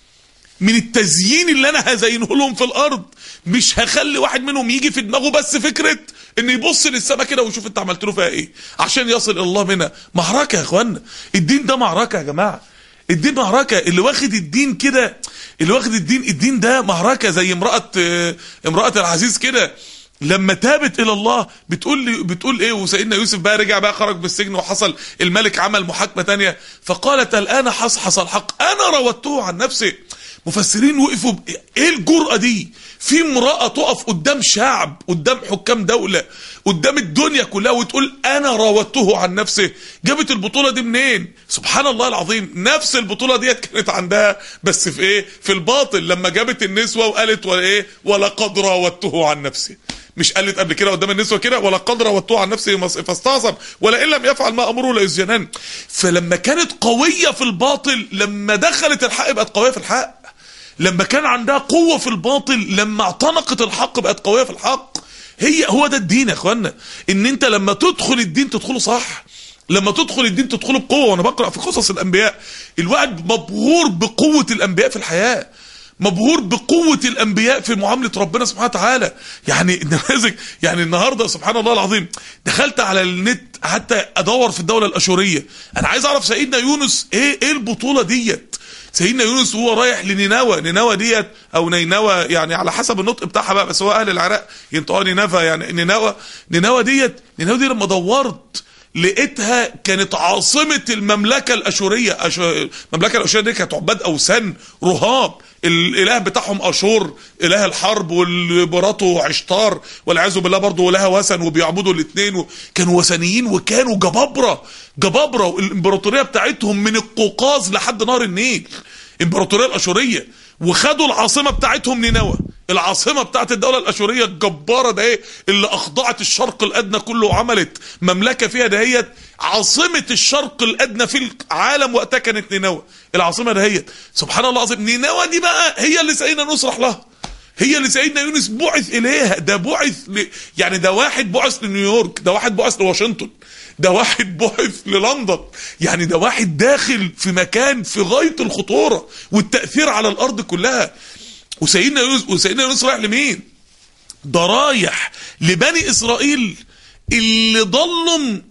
من التزيين اللي انا هزينه لهم في الارض مش هخلي واحد منهم يجي في دماغه بس فكرة ان يبص للسماء كده ويشوف انت عملت له فيها ايه عشان يصل الى الله منها. معركة يا اخوانا، الدين ده معركة يا جماعة، الدين معركة. اللي واخد الدين كده، اللي واخد الدين الدين ده معركة، زي امرأة امرأة العزيز كده لما تابت الى الله بتقول لي بتقول ايه، وسيدنا يوسف بقى رجع بقى خرج بالسجن وحصل الملك عمل محاكمة تانية، فقالت الان حصحص الحق انا راودته عن نفسي. مفسرين وقفوا ب... ايه الجرأة دي؟ في امرأة تقف قدام شعب، قدام حكام دولة، قدام الدنيا كلها وتقول انا راودته عن نفسه. جابت البطولة دي منين؟ سبحان الله العظيم. نفس البطولة دي كانت عندها بس في ايه؟ في الباطل، لما جابت النسوة وقالت وايه ولقد راودته عن نفسه. مش قالت قبل كده قدام النسوة كده ولقد راودته عن نفسه فاستعصم ولئن لم يفعل ما امره ليسجنن. فلما كانت قوية في الباطل لما دخلت الحق بقت قوية في الحق، لما كان عندها قوة في الباطل لما اعتنقت الحق بقت قوية في الحق. هي هو ده الدين يا اخوانا، ان انت لما تدخل الدين تدخله صح، لما تدخل الدين تدخله بقوة. وانا بقرأ في قصص الانبياء الواحد مبهور بقوة الانبياء في الحياة، مبهور بقوة الانبياء في معاملة ربنا سبحانه وتعالى. يعني النماذج، يعني النهاردة سبحان الله العظيم دخلت على النت حتى ادور في الدولة الاشورية، انا عايز اعرف سيدنا يونس ايه ايه البطولة ديت. سيدنا يونس وهو رايح لنينوى، نينوى ديت او نينوى يعني على حسب النطق بتاعها بقى، بس هو اهل العراق ينطقوا نينوى يعني نينوى. نينوى ديت نينوى دي لما دورت لقيتها كانت عاصمة المملكة الاشورية. المملكة الاشورية دي كانت عباد اوثان رهاب، الاله بتاعهم اشور اله الحرب والبراته عشتار والعياذ بالله برضه ولها وثن وبيعبدوا الاثنين، كانوا وثنيين وكانوا جبابره جبابره. والامبراطوريه بتاعتهم من القوقاز لحد نهر النيل، الامبراطوريه الاشوريه، وخدوا العاصمه بتاعتهم نينوى، العاصمه بتاعت الدوله الاشوريه الجباره ده ايه اللي اخضعت الشرق الادنى كله وعملت مملكه فيها دهيت. عاصمه الشرق الادنى في العالم وقتها كانت نينوى، العاصمه دهيت. سبحان الله العظيم. نينوى دي بقى هي اللي سيدنا نصرح لها، هي اللي سيدنا يونس بعث اليها. ده بعث ل... يعني ده واحد بعث لنيويورك، ده واحد بعث لواشنطن، ده واحد بعث للندن، يعني ده واحد داخل في مكان في غاية الخطورة والتأثير على الأرض كلها. وسيدنا يونس وسيدنا يونس رايح لمين؟ ده رايح لبني إسرائيل اللي ضلهم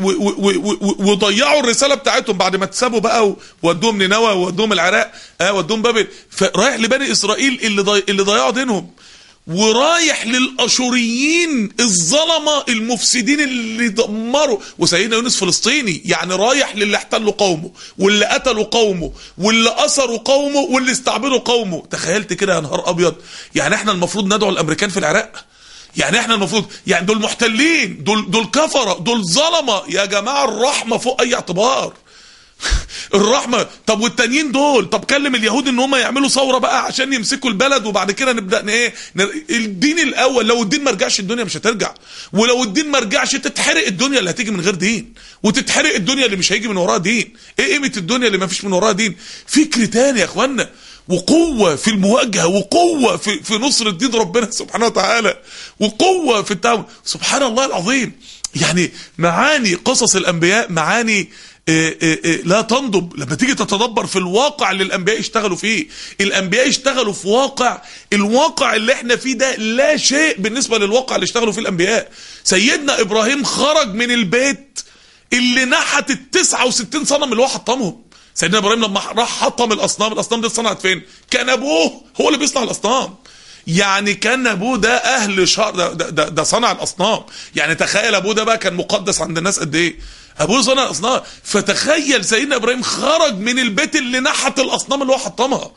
وضيعوا الرسالة بتاعتهم بعد ما اتسابوا بقى وودوهم نينوى وودوهم العراق اه ودوهم بابل. فرايح لبني إسرائيل اللي ضي... اللي ضيعوا دينهم، ورايح للأشوريين الظلمة المفسدين اللي دمروا. وسيدنا يونس فلسطيني، يعني رايح للي احتلوا قومه واللي قتلوا قومه واللي أسروا قومه واللي استعبدوا قومه. تخيلت كده يا نهار أبيض. يعني احنا المفروض ندعو الأمريكان في العراق، يعني احنا المفروض يعني دول محتلين، دول دول كفرة، دول ظلمة يا جماعة. الرحمة فوق أي اعتبار، الرحمة. طب والتانيين دول، طب كلم اليهود ان هم يعملوا ثورة بقى عشان يمسكوا البلد وبعد كده نبدأ ايه. الدين الاول، لو الدين ما رجعش الدنيا مش هترجع، ولو الدين ما رجعش تتحرق الدنيا اللي هتيجي من غير دين، وتتحرق الدنيا اللي مش هيجي من وراها دين. ايه قيمة الدنيا اللي ما فيش من وراها دين؟ فكر تاني يا اخوانا، وقوة في المواجهة، وقوة في, في نصر الدين ربنا سبحانه وتعالى، وقوة في التعامل. سبحان الله العظيم. يعني معاني قصص الانبياء معاني إيه إيه إيه لا تنضب لما تيجي تتدبر في الواقع اللي الانبياء اشتغلوا فيه. الانبياء اشتغلوا في واقع، الواقع اللي احنا فيه ده لا شيء بالنسبة للواقع اللي اشتغلوا فيه الانبياء. سيدنا ابراهيم خرج من البيت اللي نحت التسعة وستين صنم اللي هو حطمهم. سيدنا ابراهيم لما راح حطم الاصنام، الاصنام دي اتصنعت فين؟ كان ابوه هو اللي بيصنع الاصنام، يعني كان ابوه ده اهل شر، ده, ده, ده, ده صنع الاصنام. يعني تخيل ابوه ده بقى كان مقدس عند الناس قد ايه، ابوه صنع الاصنام. فتخيل سيدنا ابراهيم خرج من البيت اللي نحت الاصنام اللي هو حطمها،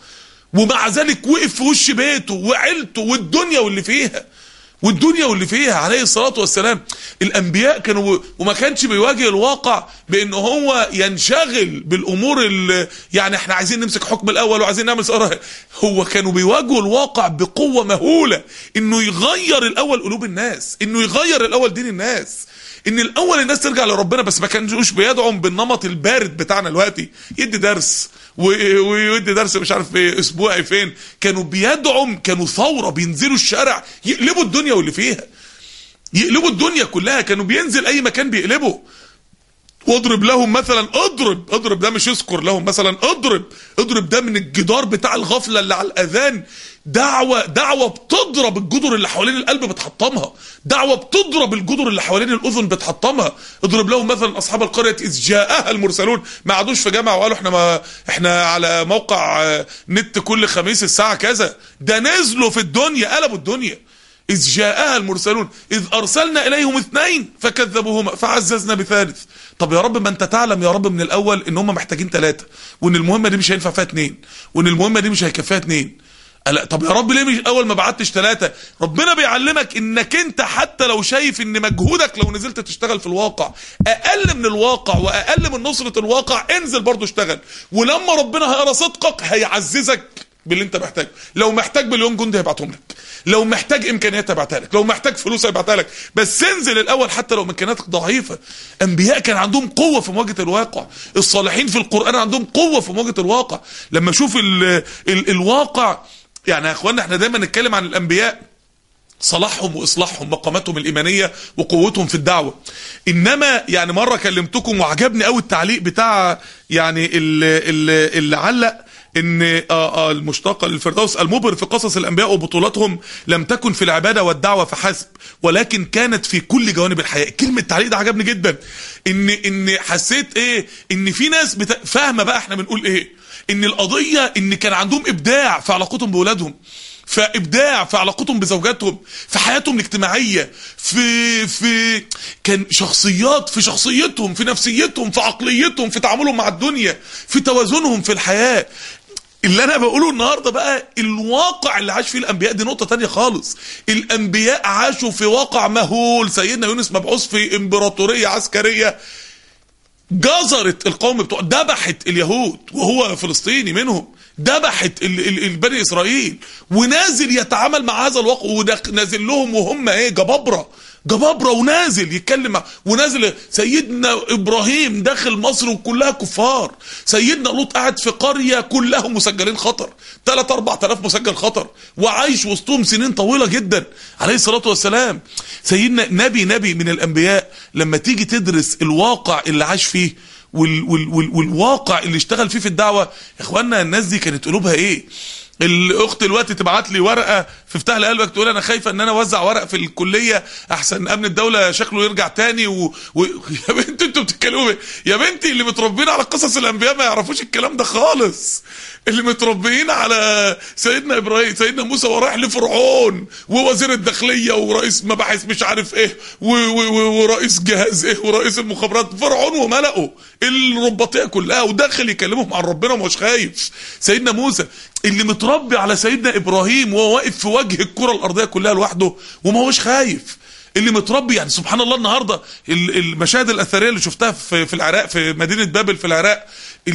ومع ذلك وقف في وش بيته وعيلته والدنيا واللي فيها والدنيا واللي فيها عليه الصلاة والسلام. الأنبياء كانوا، وما كانش بيواجه الواقع بأن هو ينشغل بالأمور اللي يعني احنا عايزين نمسك حكم الأول وعايزين نعمل سؤال. هو كانوا بيواجهوا الواقع بقوة مهولة، انه يغير الأول قلوب الناس، انه يغير الأول دين الناس، ان الاول الناس ترجع لربنا. بس ما كانوش بيدعم بالنمط البارد بتاعنا دلوقتي، يدي درس ويدي درس مش عارف ايه اسبوعي فين. كانوا بيدعم، كانوا ثوره، بينزلوا الشارع يقلبوا الدنيا واللي فيها، يقلبوا الدنيا كلها. كانوا بينزل اي مكان بيقلبوا. واضرب لهم مثلا، اضرب اضرب ده مش اذكر لهم مثلا، اضرب اضرب ده من الجدار بتاع الغفله اللي على الاذان. دعوه دعوه بتضرب الجدر اللي حوالين القلب بتحطمها، دعوه بتضرب الجدر اللي حوالين الاذن بتحطمها. اضرب لهم مثلا اصحاب القريه اذ جاءها المرسلون. ما قعدوش في جامعه وقالوا احنا ما احنا على موقع نت كل خميس الساعه كذا. ده نزلوا في الدنيا، قلبوا الدنيا. إذ جاءها المرسلون إذ أرسلنا إليهم اثنين فكذبوهما فعززنا بثالث. طب يا رب ما أنت تعلم يا رب من الأول إن هم محتاجين ثلاثة، وإن المهمة دي مش هينفع فيها اثنين، وإن المهمة دي مش هيكفيها اثنين. طب يا رب ليه مش أول ما بعتش ثلاثة؟ ربنا بيعلمك إنك أنت حتى لو شايف إن مجهودك لو نزلت تشتغل في الواقع أقل من الواقع وأقل من نصرة الواقع، انزل برضو اشتغل. ولما ربنا هيرى صدقك هيعززك باللي انت محتاج. لو محتاج مليون جندي هيبعتهم لك، لو محتاج امكانيات هيبعتها لك، لو محتاج فلوس هيبعتها لك، بس انزل الاول حتى لو امكانياتك ضعيفه. انبياء كان عندهم قوه في مواجهه الواقع، الصالحين في القران عندهم قوه في مواجهه الواقع. لما اشوف ال ال الواقع، يعني يا اخوانا احنا دايما نتكلم عن الانبياء صلاحهم واصلاحهم، مقاماتهم الايمانيه وقوتهم في الدعوه. انما يعني مره كلمتكم وعجبني قوي التعليق بتاع يعني اللي, اللي علق ان آه آه المشتقه للفردوس المبهر في قصص الانبياء وبطولاتهم لم تكن في العباده والدعوه فحسب، ولكن كانت في كل جوانب الحياه. كلمه التعليق ده عجبني جدا. ان ان حسيت ايه، ان في ناس بتا... فاهمه بقى احنا بنقول ايه. ان القضيه ان كان عندهم ابداع في علاقتهم باولادهم، فابداع في علاقتهم بزوجاتهم، في حياتهم الاجتماعيه، في في كان شخصيات في شخصيتهم، في نفسيتهم، في عقليتهم، في تعاملهم مع الدنيا، في توازنهم في الحياه. اللي انا بقوله النهارده بقى الواقع اللي عاش فيه الانبياء دي نقطه تانية خالص. الانبياء عاشوا في واقع مهول. سيدنا يونس مبعوث في امبراطوريه عسكريه جزرت القوم بتوع، ذبحت اليهود وهو فلسطيني منهم، ذبحت البني اسرائيل، ونازل يتعامل مع هذا الواقع، ونازل لهم وهم ايه جبابره جبابره، ونازل يتكلم مع، ونازل سيدنا ابراهيم داخل مصر وكلها كفار، سيدنا لوط قاعد في قريه كلهم مسجلين خطر، ثلاثة أربعة آلاف مسجل خطر، وعايش وسطهم سنين طويله جدا عليه الصلاه والسلام. سيدنا نبي نبي من الانبياء لما تيجي تدرس الواقع اللي عاش فيه وال وال وال والواقع اللي اشتغل فيه في الدعوه، يا اخوانا الناس دي كانت قلوبها ايه؟ الاخت دلوقتي تبعت لي ورقه في افتح لي قلبك تقول انا خايفه ان انا اوزع ورق في الكليه احسن امن الدوله شكله يرجع تاني و... و... يا بنتي انتوا بتتكلموا ايه؟ يا بنتي اللي متربيين على قصص الانبياء ما يعرفوش الكلام ده خالص. اللي متربيين على سيدنا ابراهيم سيدنا موسى ورايح لفرعون ووزير الداخليه ورئيس مباحث مش عارف ايه و... و... ورئيس جهاز ايه ورئيس المخابرات، فرعون وملأه الرباطيه كلها، وداخل يكلمهم عن ربنا ومش خايف. سيدنا موسى اللي متربي على سيدنا ابراهيم وهو واقف في وجه الكره الارضيه كلها لوحده وما هوش خايف. اللي متربي يعني سبحان الله النهارده المشاهد الاثريه اللي شفتها في في العراق في مدينه بابل في العراق،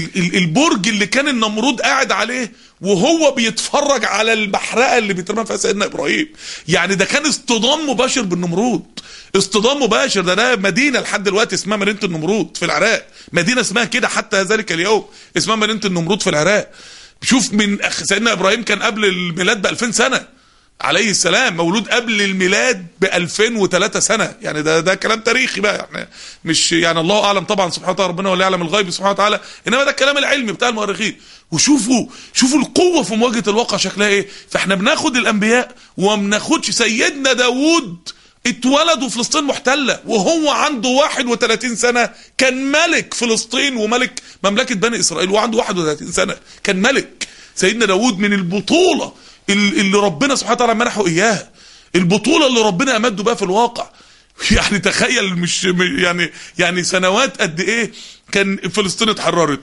البرج اللي كان النمرود قاعد عليه وهو بيتفرج على المحرقه اللي بيترمى فيها سيدنا ابراهيم. يعني ده كان اصطدام مباشر بالنمرود، اصطدام مباشر. ده ده مدينه لحد دلوقتي اسمها مدينه النمرود في العراق، مدينه اسمها كده حتى ذلك اليوم اسمها مدينه النمرود في العراق. شوف من سيدنا ابراهيم كان قبل الميلاد ب ألفين سنه عليه السلام، مولود قبل الميلاد ب ألفين وثلاثة سنه. يعني ده ده كلام تاريخي بقى، يعني مش يعني الله اعلم طبعا سبحانه وتعالى، ربنا ولا يعلم الغيب سبحانه وتعالى، انما ده الكلام العلمي بتاع المؤرخين. وشوفوا شوفوا القوه في مواجهه الواقع شكلها ايه. فاحنا بناخد الانبياء وما بناخدش. سيدنا داوود اتولد وفلسطين محتله وهو عنده واحد وثلاثين سنه، كان ملك فلسطين وملك مملكه بني اسرائيل وعنده واحد وثلاثين سنه كان ملك. سيدنا داوود من البطوله اللي ربنا سبحانه وتعالى منحه اياها، البطوله اللي ربنا امده بها في الواقع. يعني تخيل مش يعني يعني سنوات قد ايه كان فلسطين اتحررت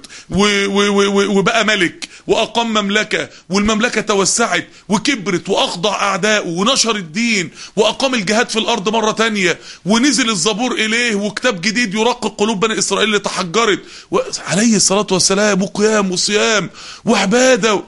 وبقى ملك واقام مملكه، والمملكه توسعت وكبرت واخضع اعدائه ونشر الدين واقام الجهاد في الارض مره تانية، ونزل الزبور اليه وكتاب جديد يرقق قلوب بني اسرائيل اللي تحجرت عليه الصلاه والسلام، وقيام وصيام وعباده.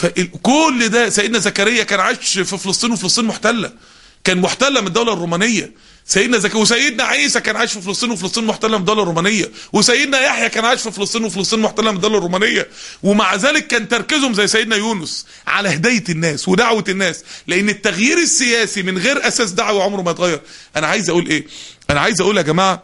فكل ده سيدنا زكريا كان عايش في فلسطين، وفلسطين محتله، كان محتله من الدوله الرومانيه. سيدنا زكريا وسيدنا عيسى كان عايش في فلسطين، وفلسطين محتله من الدوله الرومانيه، وسيدنا يحيى كان عايش في فلسطين، وفلسطين محتله من الدوله الرومانيه. ومع ذلك كان تركيزهم زي سيدنا يونس على هدايه الناس ودعوه الناس، لان التغيير السياسي من غير اساس دعوه عمره ما يتغير. انا عايز اقول ايه؟ انا عايز اقول يا جماعه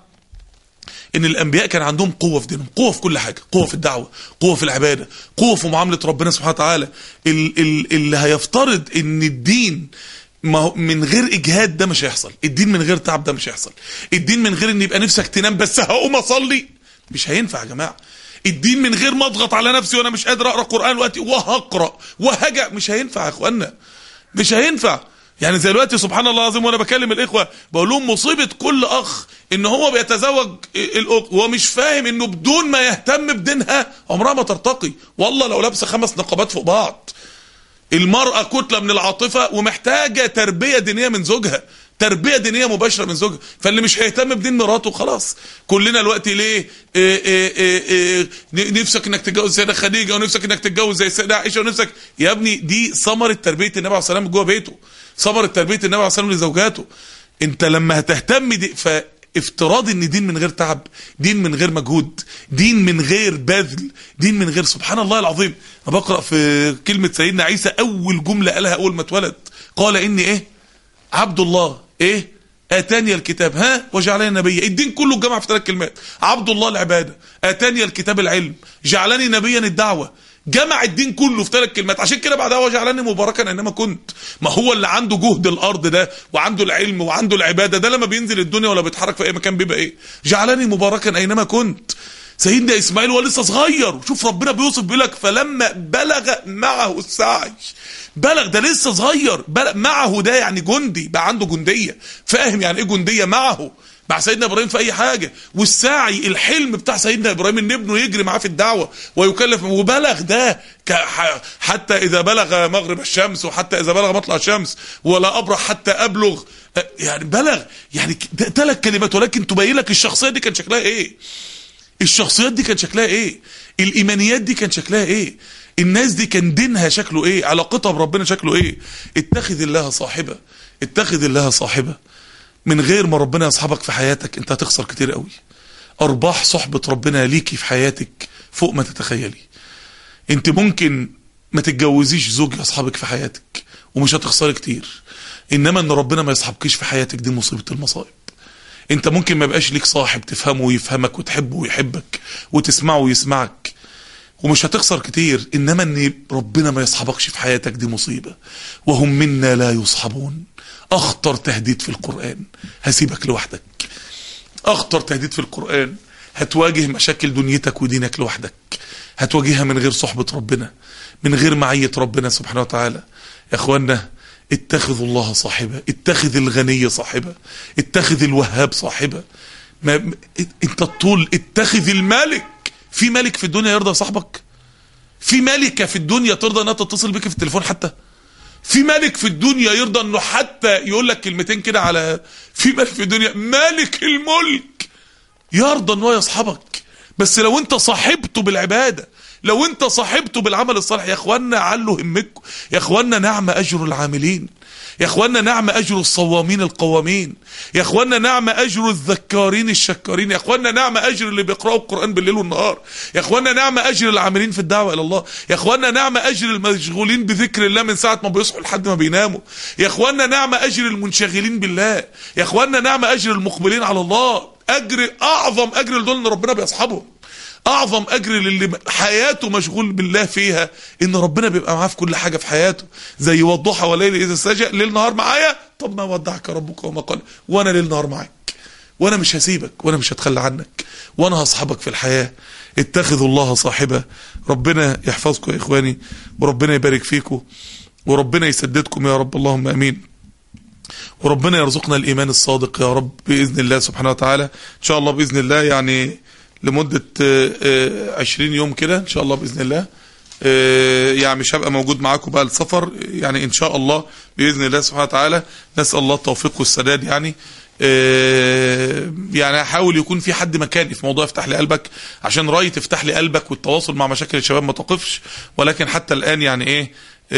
ان الانبياء كان عندهم قوه في دينهم، قوه في كل حاجه، قوه في الدعوه، قوه في العباده، قوه في معامله ربنا سبحانه وتعالى. اللي هيفترض ان الدين ما من غير اجهاد ده مش هيحصل، الدين من غير تعب ده مش هيحصل، الدين من غير ان يبقى نفسك تنام بس هقوم اصلي مش هينفع يا جماعه، الدين من غير ما اضغط على نفسي وانا مش قادر اقرا قران دلوقتي وهقرا وهجأ مش هينفع يا اخوانا، مش هينفع. يعني زي دلوقتي سبحان الله العظيم وانا بكلم الاخوه بقول لهم مصيبه كل اخ ان هو بيتزوج الاخت وهو مش فاهم انه بدون ما يهتم بدينها عمرها ما ترتقي. والله لو لابسه خمس نقابات فوق بعض. المرأة كتلة من العاطفة ومحتاجة تربية دينية من زوجها، تربية دينية مباشرة من زوجها. فاللي مش هيهتم بدين مراته خلاص. كلنا الوقت ليه إيه إيه إيه إيه نفسك انك تتجوز سيدة خديجة، ونفسك انك تتجوز زي سيدة عائشة، ونفسك يا ابني دي ثمرة تربية النبي عليه الصلاة والسلام جوه بيته، ثمرة تربية النبي عليه الصلاة والسلام لزوجاته. انت لما هتهتم دي ف افتراض ان دين من غير تعب، دين من غير مجهود، دين من غير بذل، دين من غير سبحان الله العظيم. انا بقرا في كلمه سيدنا عيسى اول جمله قالها اول ما اتولد، قال اني ايه عبد الله ايه اتاني الكتاب ها وجعلني نبيا. الدين كله اتجمع في ثلاث كلمات، عبد الله العباده، اتاني الكتاب العلم، جعلني نبيا الدعوه. جمع الدين كله في ثلاث كلمات. عشان كده بعدها وجعلني مباركا اينما كنت. ما هو اللي عنده جهد الارض ده وعنده العلم وعنده العباده ده لما بينزل الدنيا ولا بيتحرك في اي مكان بيبقى ايه؟ جعلني مباركا اينما كنت. سيدنا اسماعيل هو لسه صغير، وشوف ربنا بيوصف بيقول لك فلما بلغ معه السعي. بلغ ده لسه صغير، بلغ معه ده يعني جندي، بقى عنده جنديه، فاهم يعني ايه جنديه معه مع سيدنا ابراهيم في اي حاجه. والسعي الحلم بتاع سيدنا ابراهيم ان ابنه يجري معاه في الدعوه ويكلف. وبلغ ده حتى اذا بلغ مغرب الشمس وحتى اذا بلغ مطلع الشمس ولا ابرح حتى ابلغ. يعني بلغ يعني ثلاث كلمات، ولكن تبين لك الشخصيه دي كان شكلها ايه، الشخصيات دي كان شكلها ايه، الايمانيات دي كان شكلها ايه، الناس دي كان دينها شكله ايه، علاقتها بربنا شكله ايه. اتخذ الله صاحبه، اتخذ الله صاحبه. من غير ما ربنا يصحبك في حياتك انت هتخسر كتير قوي. ارباح صحبة ربنا ليكي في حياتك فوق ما تتخيلي. انت ممكن ما تتجوزيش زوج يصحبك في حياتك ومش هتخسري كتير، انما ان ربنا ما يصحبكيش في حياتك دي مصيبة المصائب. انت ممكن ما يبقاش ليك صاحب تفهمه ويفهمك وتحبه ويحبك وتسمعه ويسمعك ومش هتخسر كتير، انما ان ربنا ما يصحبكش في حياتك دي مصيبة. وهم منا لا يصحبون. اخطر تهديد في القرآن، هسيبك لوحدك. اخطر تهديد في القرآن، هتواجه مشاكل دنيتك ودينك لوحدك، هتواجهها من غير صحبة ربنا، من غير معية ربنا سبحانه وتعالى. يا اخوانا اتخذوا الله صاحبة، اتخذ الغني صاحبة، اتخذ الوهاب صاحبة. ما انت الطول اتخذ الملك. في ملك في الدنيا يرضى صاحبك؟ في ملكة في الدنيا ترضى انها تتصل بك في التليفون حتى؟ في ملك في الدنيا يرضى انه حتى يقول لك كلمتين كده على؟ في ملك في الدنيا، مالك الملك، يرضى انه يصحبك بس لو انت صاحبته بالعبادة، لو انت صاحبته بالعمل الصالح. يا اخوانا علوا همكم، يا اخوانا نعم اجر العاملين، يا اخوانا نعم اجر الصوامين القوامين، يا اخوانا نعم اجر الذكارين الشكارين، يا اخوانا نعم اجر اللي بيقرأوا القرآن بالليل والنهار، يا اخوانا نعم اجر العاملين في الدعوة الى الله، يا اخوانا نعم اجر المشغولين بذكر الله من ساعة ما بيصحوا لحد ما بيناموا، يا اخوانا نعم اجر المنشغلين بالله، يا اخوانا نعم اجر المقبلين على الله. اجر اعظم اجر لدول ان ربنا بيصحبهم، اعظم اجر للي حياته مشغول بالله فيها ان ربنا بيبقى معاه في كل حاجه في حياته. زي والضحى والليل اذا سجى، ليل نهار معايا. طب ما ودعك ربك وما قال، وانا ليل نهار معاك، وانا مش هسيبك، وانا مش هتخلى عنك، وانا هصحبك في الحياه. اتخذوا الله صاحبه. ربنا يحفظكم يا اخواني، وربنا يبارك فيكم، وربنا يسددكم يا رب، اللهم امين. وربنا يرزقنا الايمان الصادق يا رب باذن الله سبحانه وتعالى. ان شاء الله باذن الله يعني لمدة عشرين يوم كده ان شاء الله بإذن الله. يعني مش هبقى موجود معاكم بقى السفر يعني ان شاء الله بإذن الله سبحانه وتعالى. نسأل الله التوفيق والسداد يعني. يعني هحاول يكون في حد مكاني في موضوع افتح لي قلبك، عشان راي تفتح لي قلبك والتواصل مع مشاكل الشباب ما تقفش. ولكن حتى الآن يعني ايه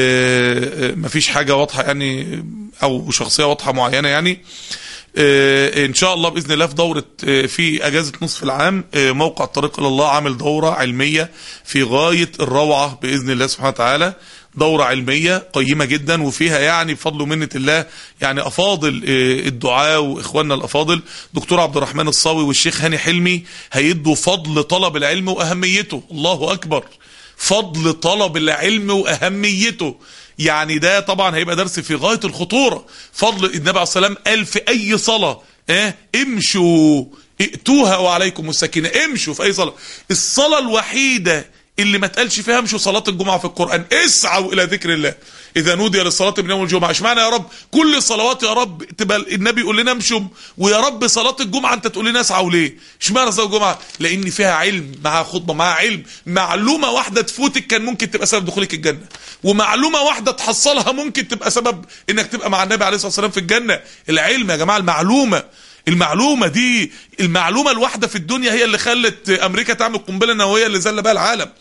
مفيش حاجة واضحة يعني او شخصية واضحة معينة يعني. ان شاء الله باذن الله في دوره في اجازه نصف العام موقع الطريق الى الله عامل دوره علميه في غايه الروعه باذن الله سبحانه وتعالى. دوره علميه قيمه جدا وفيها يعني بفضل ومنه الله يعني افاضل الدعاء واخواننا الافاضل دكتور عبد الرحمن الصاوي والشيخ هاني حلمي هيدوا فضل طلب العلم واهميته. الله اكبر، فضل طلب العلم واهميته. يعني ده طبعا هيبقى درس في غاية الخطورة. فضل النبي عليه الصلاة والسلام قال في اي صلاة اه امشوا ائتوها وعليكم السكينة. امشوا في اي صلاة. الصلاة الوحيدة اللي ما تقالش فيها امشوا صلاة الجمعة في القرآن. اسعوا الى ذكر الله اذا نودي للصلاة من يوم الجمعة. اشمعنى يا رب كل الصلوات يا رب تبقى النبي يقول لنا امشوا، ويا رب صلاة الجمعة انت تقول لنا اسعوا ليه؟ اشمعنى صلاة الجمعة؟ لان فيها علم مع خطبة مع علم. معلومة واحدة تفوتك كان ممكن تبقى سبب دخولك الجنة، ومعلومة واحدة تحصلها ممكن تبقى سبب انك تبقى مع النبي عليه الصلاة والسلام في الجنة. العلم يا جماعة، المعلومة المعلومة دي المعلومة الواحدة في الدنيا هي اللي خلت امريكا تعمل قنبلة نووية اللي زل بها العالم.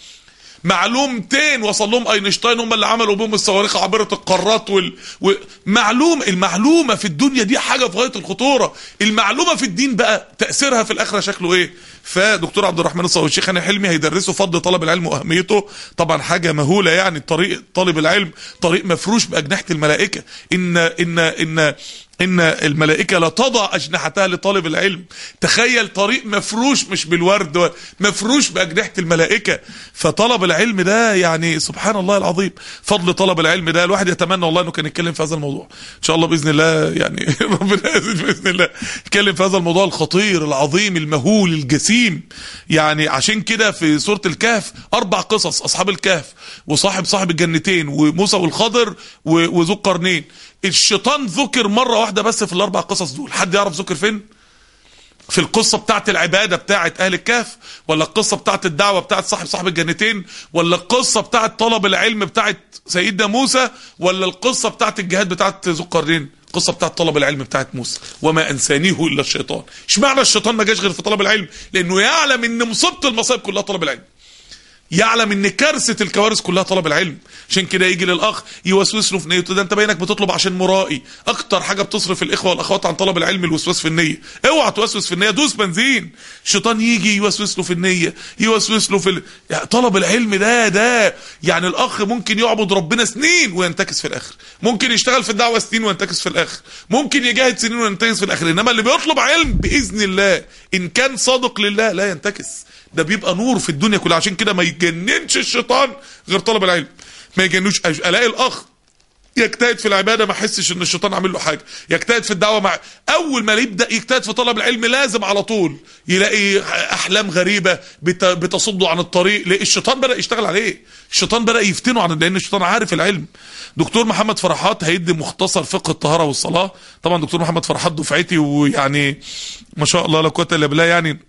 معلومتين وصل لهم اينشتاين هم اللي عملوا بهم الصواريخ عابرة القارات وال... و... معلوم المعلومة في الدنيا دي حاجة في غاية الخطورة. المعلومة في الدين بقى تأثيرها في الآخرة شكله ايه؟ فدكتور عبد الرحمن الصاوي والشيخ هاني حلمي هيدرسوا فضل طلب العلم واهميته. طبعا حاجة مهولة يعني. طريق طالب العلم طريق مفروش بأجنحة الملائكة. ان ان ان ان الملائكة لا تضع اجنحتها لطالب العلم. تخيل طريق مفروش مش بالورد، مفروش باجنحة الملائكة. فطلب العلم ده يعني سبحان الله العظيم. فضل طلب العلم ده الواحد يتمنى والله انه كان يتكلم في هذا الموضوع ان شاء الله باذن الله يعني. ربنا يزيد باذن الله يتكلم في هذا الموضوع الخطير العظيم المهول الجسيم يعني. عشان كده في سورة الكهف اربع قصص: اصحاب الكهف، وصاحب صاحب الجنتين، وموسى والخضر، وذو القرنين. الشيطان ذكر مرة واحدة بس في الاربع قصص دول. حد يعرف ذكر فين؟ في القصة بتاعت العبادة بتاعت اهل الكهف، ولا القصة بتاعت الدعوة بتاعت صاحب صاحب الجنتين، ولا القصة بتاعت طلب العلم بتاعت سيدنا موسى، ولا القصة بتاعت الجهاد بتاعت ذو القرنين؟ القصة بتاعت طلب العلم بتاعت موسى. وما انسانيه الا الشيطان. اشمعنى الشيطان ما جاش غير في طلب العلم؟ لانه يعلم ان مصيبة المصائب كلها طلب العلم. يعلم ان كارثه الكوارث كلها طلب العلم. عشان كده يجي للاخ يوسوس له في نيته: ده انت باينك بتطلب عشان مرائي. اكتر حاجه بتصرف الاخوه والاخوات عن طلب العلم الوسواس في النيه. اوعى توسوس في النيه، دوس بنزين. الشيطان يجي يوسوس له في النيه، يوسوس له في ال... يعني طلب العلم ده ده يعني الاخ ممكن يعبد ربنا سنين وينتكس في الاخر، ممكن يشتغل في الدعوه سنين وينتكس في الاخر، ممكن يجاهد سنين وينتكس في الاخر. انما اللي بيطلب علم باذن الله ان كان صادق لله لا ينتكس. ده بيبقى نور في الدنيا كلها. عشان كده ما يجننش الشيطان غير طلب العلم. ما يجنوش. الاقي الاخ يجتهد في العباده ما يحسش ان الشيطان عامل له حاجه، يجتهد في الدعوه مع اول ما يبدا يجتهد في طلب العلم لازم على طول يلاقي احلام غريبه بتصده عن الطريق. ليه؟ الشيطان بدا يشتغل عليه، الشيطان بدا يفتنه عن، لان الشيطان عارف العلم. دكتور محمد فرحات هيدي مختصر فقه الطهاره والصلاه. طبعا دكتور محمد فرحات دفعتي ويعني ما شاء الله لا قوه الا بالله يعني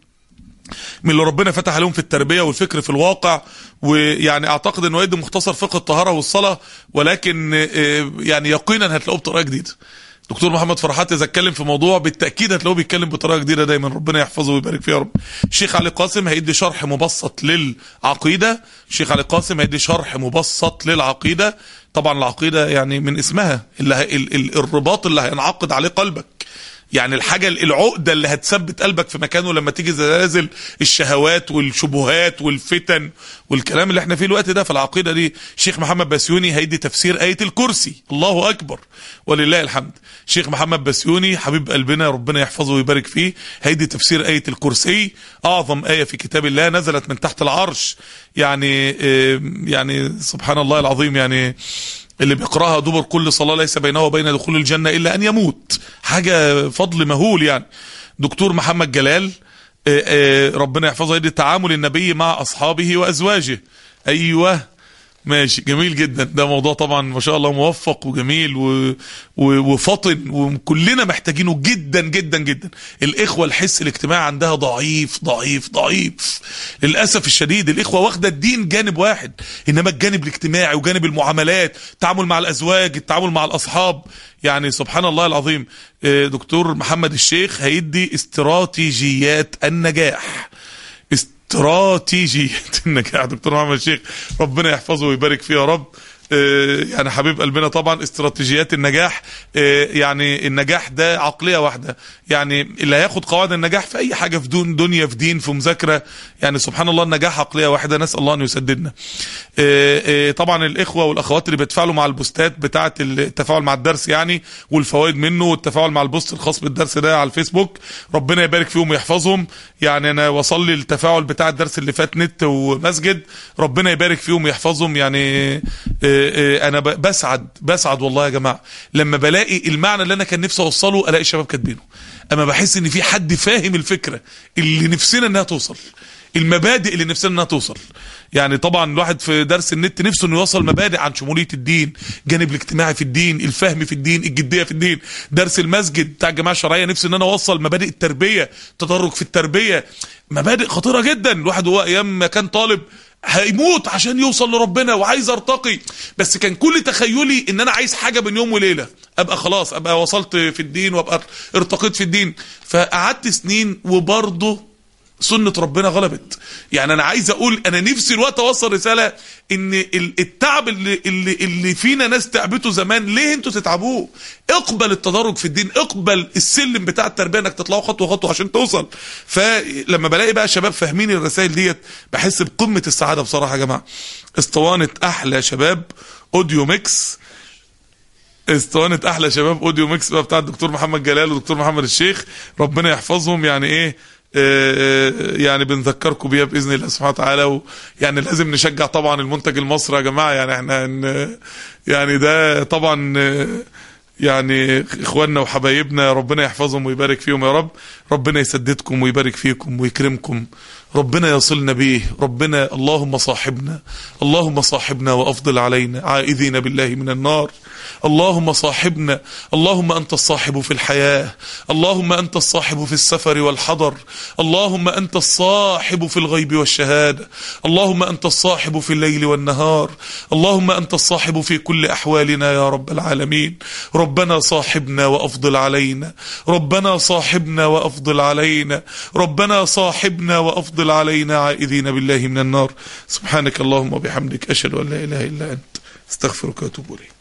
من اللي ربنا فتح عليهم في التربية والفكر في الواقع. ويعني اعتقد انه يدي مختصر فقه الطهارة والصلاة، ولكن يعني يقينا هتلاقوه بطريقة جديدة. دكتور محمد فرحات اذا اتكلم في موضوع بالتاكيد هتلاقوه بيتكلم بطريقه جديده دايما. ربنا يحفظه ويبارك فيه يا رب. الشيخ علي قاسم هيدي شرح مبسط للعقيده. الشيخ علي قاسم هيدي شرح مبسط للعقيده. طبعا العقيده يعني من اسمها اللي ه... ال... ال... الرباط اللي هينعقد عليه قلبك، يعني الحاجة العقدة اللي هتثبت قلبك في مكانه لما تيجي زلازل الشهوات والشبهات والفتن والكلام اللي احنا فيه الوقت ده. في العقيدة دي الشيخ محمد بسيوني هيدي تفسير آية الكرسي. الله أكبر ولله الحمد. الشيخ محمد بسيوني حبيب قلبنا ربنا يحفظه ويبارك فيه هيدي تفسير آية الكرسي، أعظم آية في كتاب الله نزلت من تحت العرش. يعني يعني سبحان الله العظيم، يعني اللي بيقراها دبر كل صلاة ليس بينه وبين دخول الجنة إلا أن يموت. حاجة فضل مهول يعني. دكتور محمد جلال ربنا يحفظه يدي تعامل النبي مع أصحابه وأزواجه. أيوة ماشي، جميل جدا. ده موضوع طبعا ما شاء الله موفق وجميل و... و... وفطن، وكلنا محتاجينه جدا جدا جدا. الاخوه الحس الاجتماعي عندها ضعيف ضعيف ضعيف للاسف الشديد. الاخوه واخده الدين جانب واحد، انما الجانب الاجتماعي وجانب المعاملات، التعامل مع الازواج، التعامل مع الاصحاب، يعني سبحان الله العظيم. دكتور محمد الشيخ هيدي استراتيجيات النجاح، استراتيجية النجاح. دكتور محمد الشيخ ربنا يحفظه ويبارك فيه يا رب، يعني حبيب قلبنا طبعا. استراتيجيات النجاح، يعني النجاح ده عقلية واحدة، يعني اللي هياخد قواعد النجاح في اي حاجة، في دون دنيا، في دين، في مذاكرة، يعني سبحان الله النجاح عقلية واحدة. نسأل الله ان يسددنا. طبعا الاخوة والاخوات اللي بيتفاعلوا مع البوستات بتاعة التفاعل مع الدرس يعني، والفوائد منه، والتفاعل مع البوست الخاص بالدرس ده على الفيسبوك، ربنا يبارك فيهم ويحفظهم. يعني انا وصل لي التفاعل بتاع الدرس اللي فات نت ومسجد، ربنا يبارك فيهم ويحفظهم. يعني انا بسعد بسعد والله يا جماعه لما بلاقي المعنى اللي انا كان نفسي اوصله الاقي الشباب كاتبينه، اما بحس ان في حد فاهم الفكره اللي نفسنا انها توصل، المبادئ اللي نفسنا انها توصل. يعني طبعا الواحد في درس النت نفسه انه يوصل مبادئ عن شموليه الدين، جانب الاجتماعي في الدين، الفهم في الدين، الجديه في الدين. درس المسجد بتاع الجماعه الشرعيه نفسي ان انا اوصل مبادئ التربيه، تدرج في التربيه، مبادئ خطيره جدا. الواحد هو ايام ما كان طالب هيموت عشان يوصل لربنا وعايز ارتقي، بس كان كل تخيلي ان انا عايز حاجه بين يوم وليله، ابقى خلاص ابقى وصلت في الدين وابقى ارتقيت في الدين. فقعدت سنين وبرضه سنة ربنا غلبت. يعني انا عايز اقول انا نفسي الوقت اوصل رسالة ان التعب اللي, اللي, اللي فينا ناس تعبته زمان، ليه انتوا تتعبوه؟ اقبل التدرج في الدين، اقبل السلم بتاع التربية انك تطلعوا خطوة خطوة عشان توصل. فلما بلاقي بقى شباب فاهمين الرسائل ديت بحس بقمة السعادة بصراحة يا جماعة. اسطوانة احلى شباب اوديو ميكس، اسطوانة احلى شباب اوديو ميكس بقى بتاع الدكتور محمد جلال والدكتور محمد الشيخ، ربنا يحفظهم. يعني ايه يعني بنذكركم بيها باذن الله سبحانه وتعالى. ويعني لازم نشجع طبعا المنتج المصري يا جماعه. يعني احنا يعني ده طبعا يعني اخواننا وحبايبنا، ربنا يحفظهم ويبارك فيهم يا رب. ربنا يسددكم ويبارك فيكم ويكرمكم، ربنا يصلنا بيه. ربنا اللهم صاحبنا، اللهم صاحبنا وافضل علينا عائذين بالله من النار. اللهم صاحبنا، اللهم أنت الصاحب في الحياة، اللهم أنت الصاحب في السفر والحضر، اللهم أنت الصاحب في الغيب والشهادة، اللهم أنت الصاحب في الليل والنهار، اللهم أنت الصاحب في كل أحوالنا يا رب العالمين. ربنا صاحبنا وأفضل علينا، ربنا صاحبنا وأفضل علينا، ربنا صاحبنا وأفضل علينا عائذين بالله من النار. سبحانك اللهم وبحمدك، أشهد أن لا إله إلا أنت، استغفرك وأتوب إليك.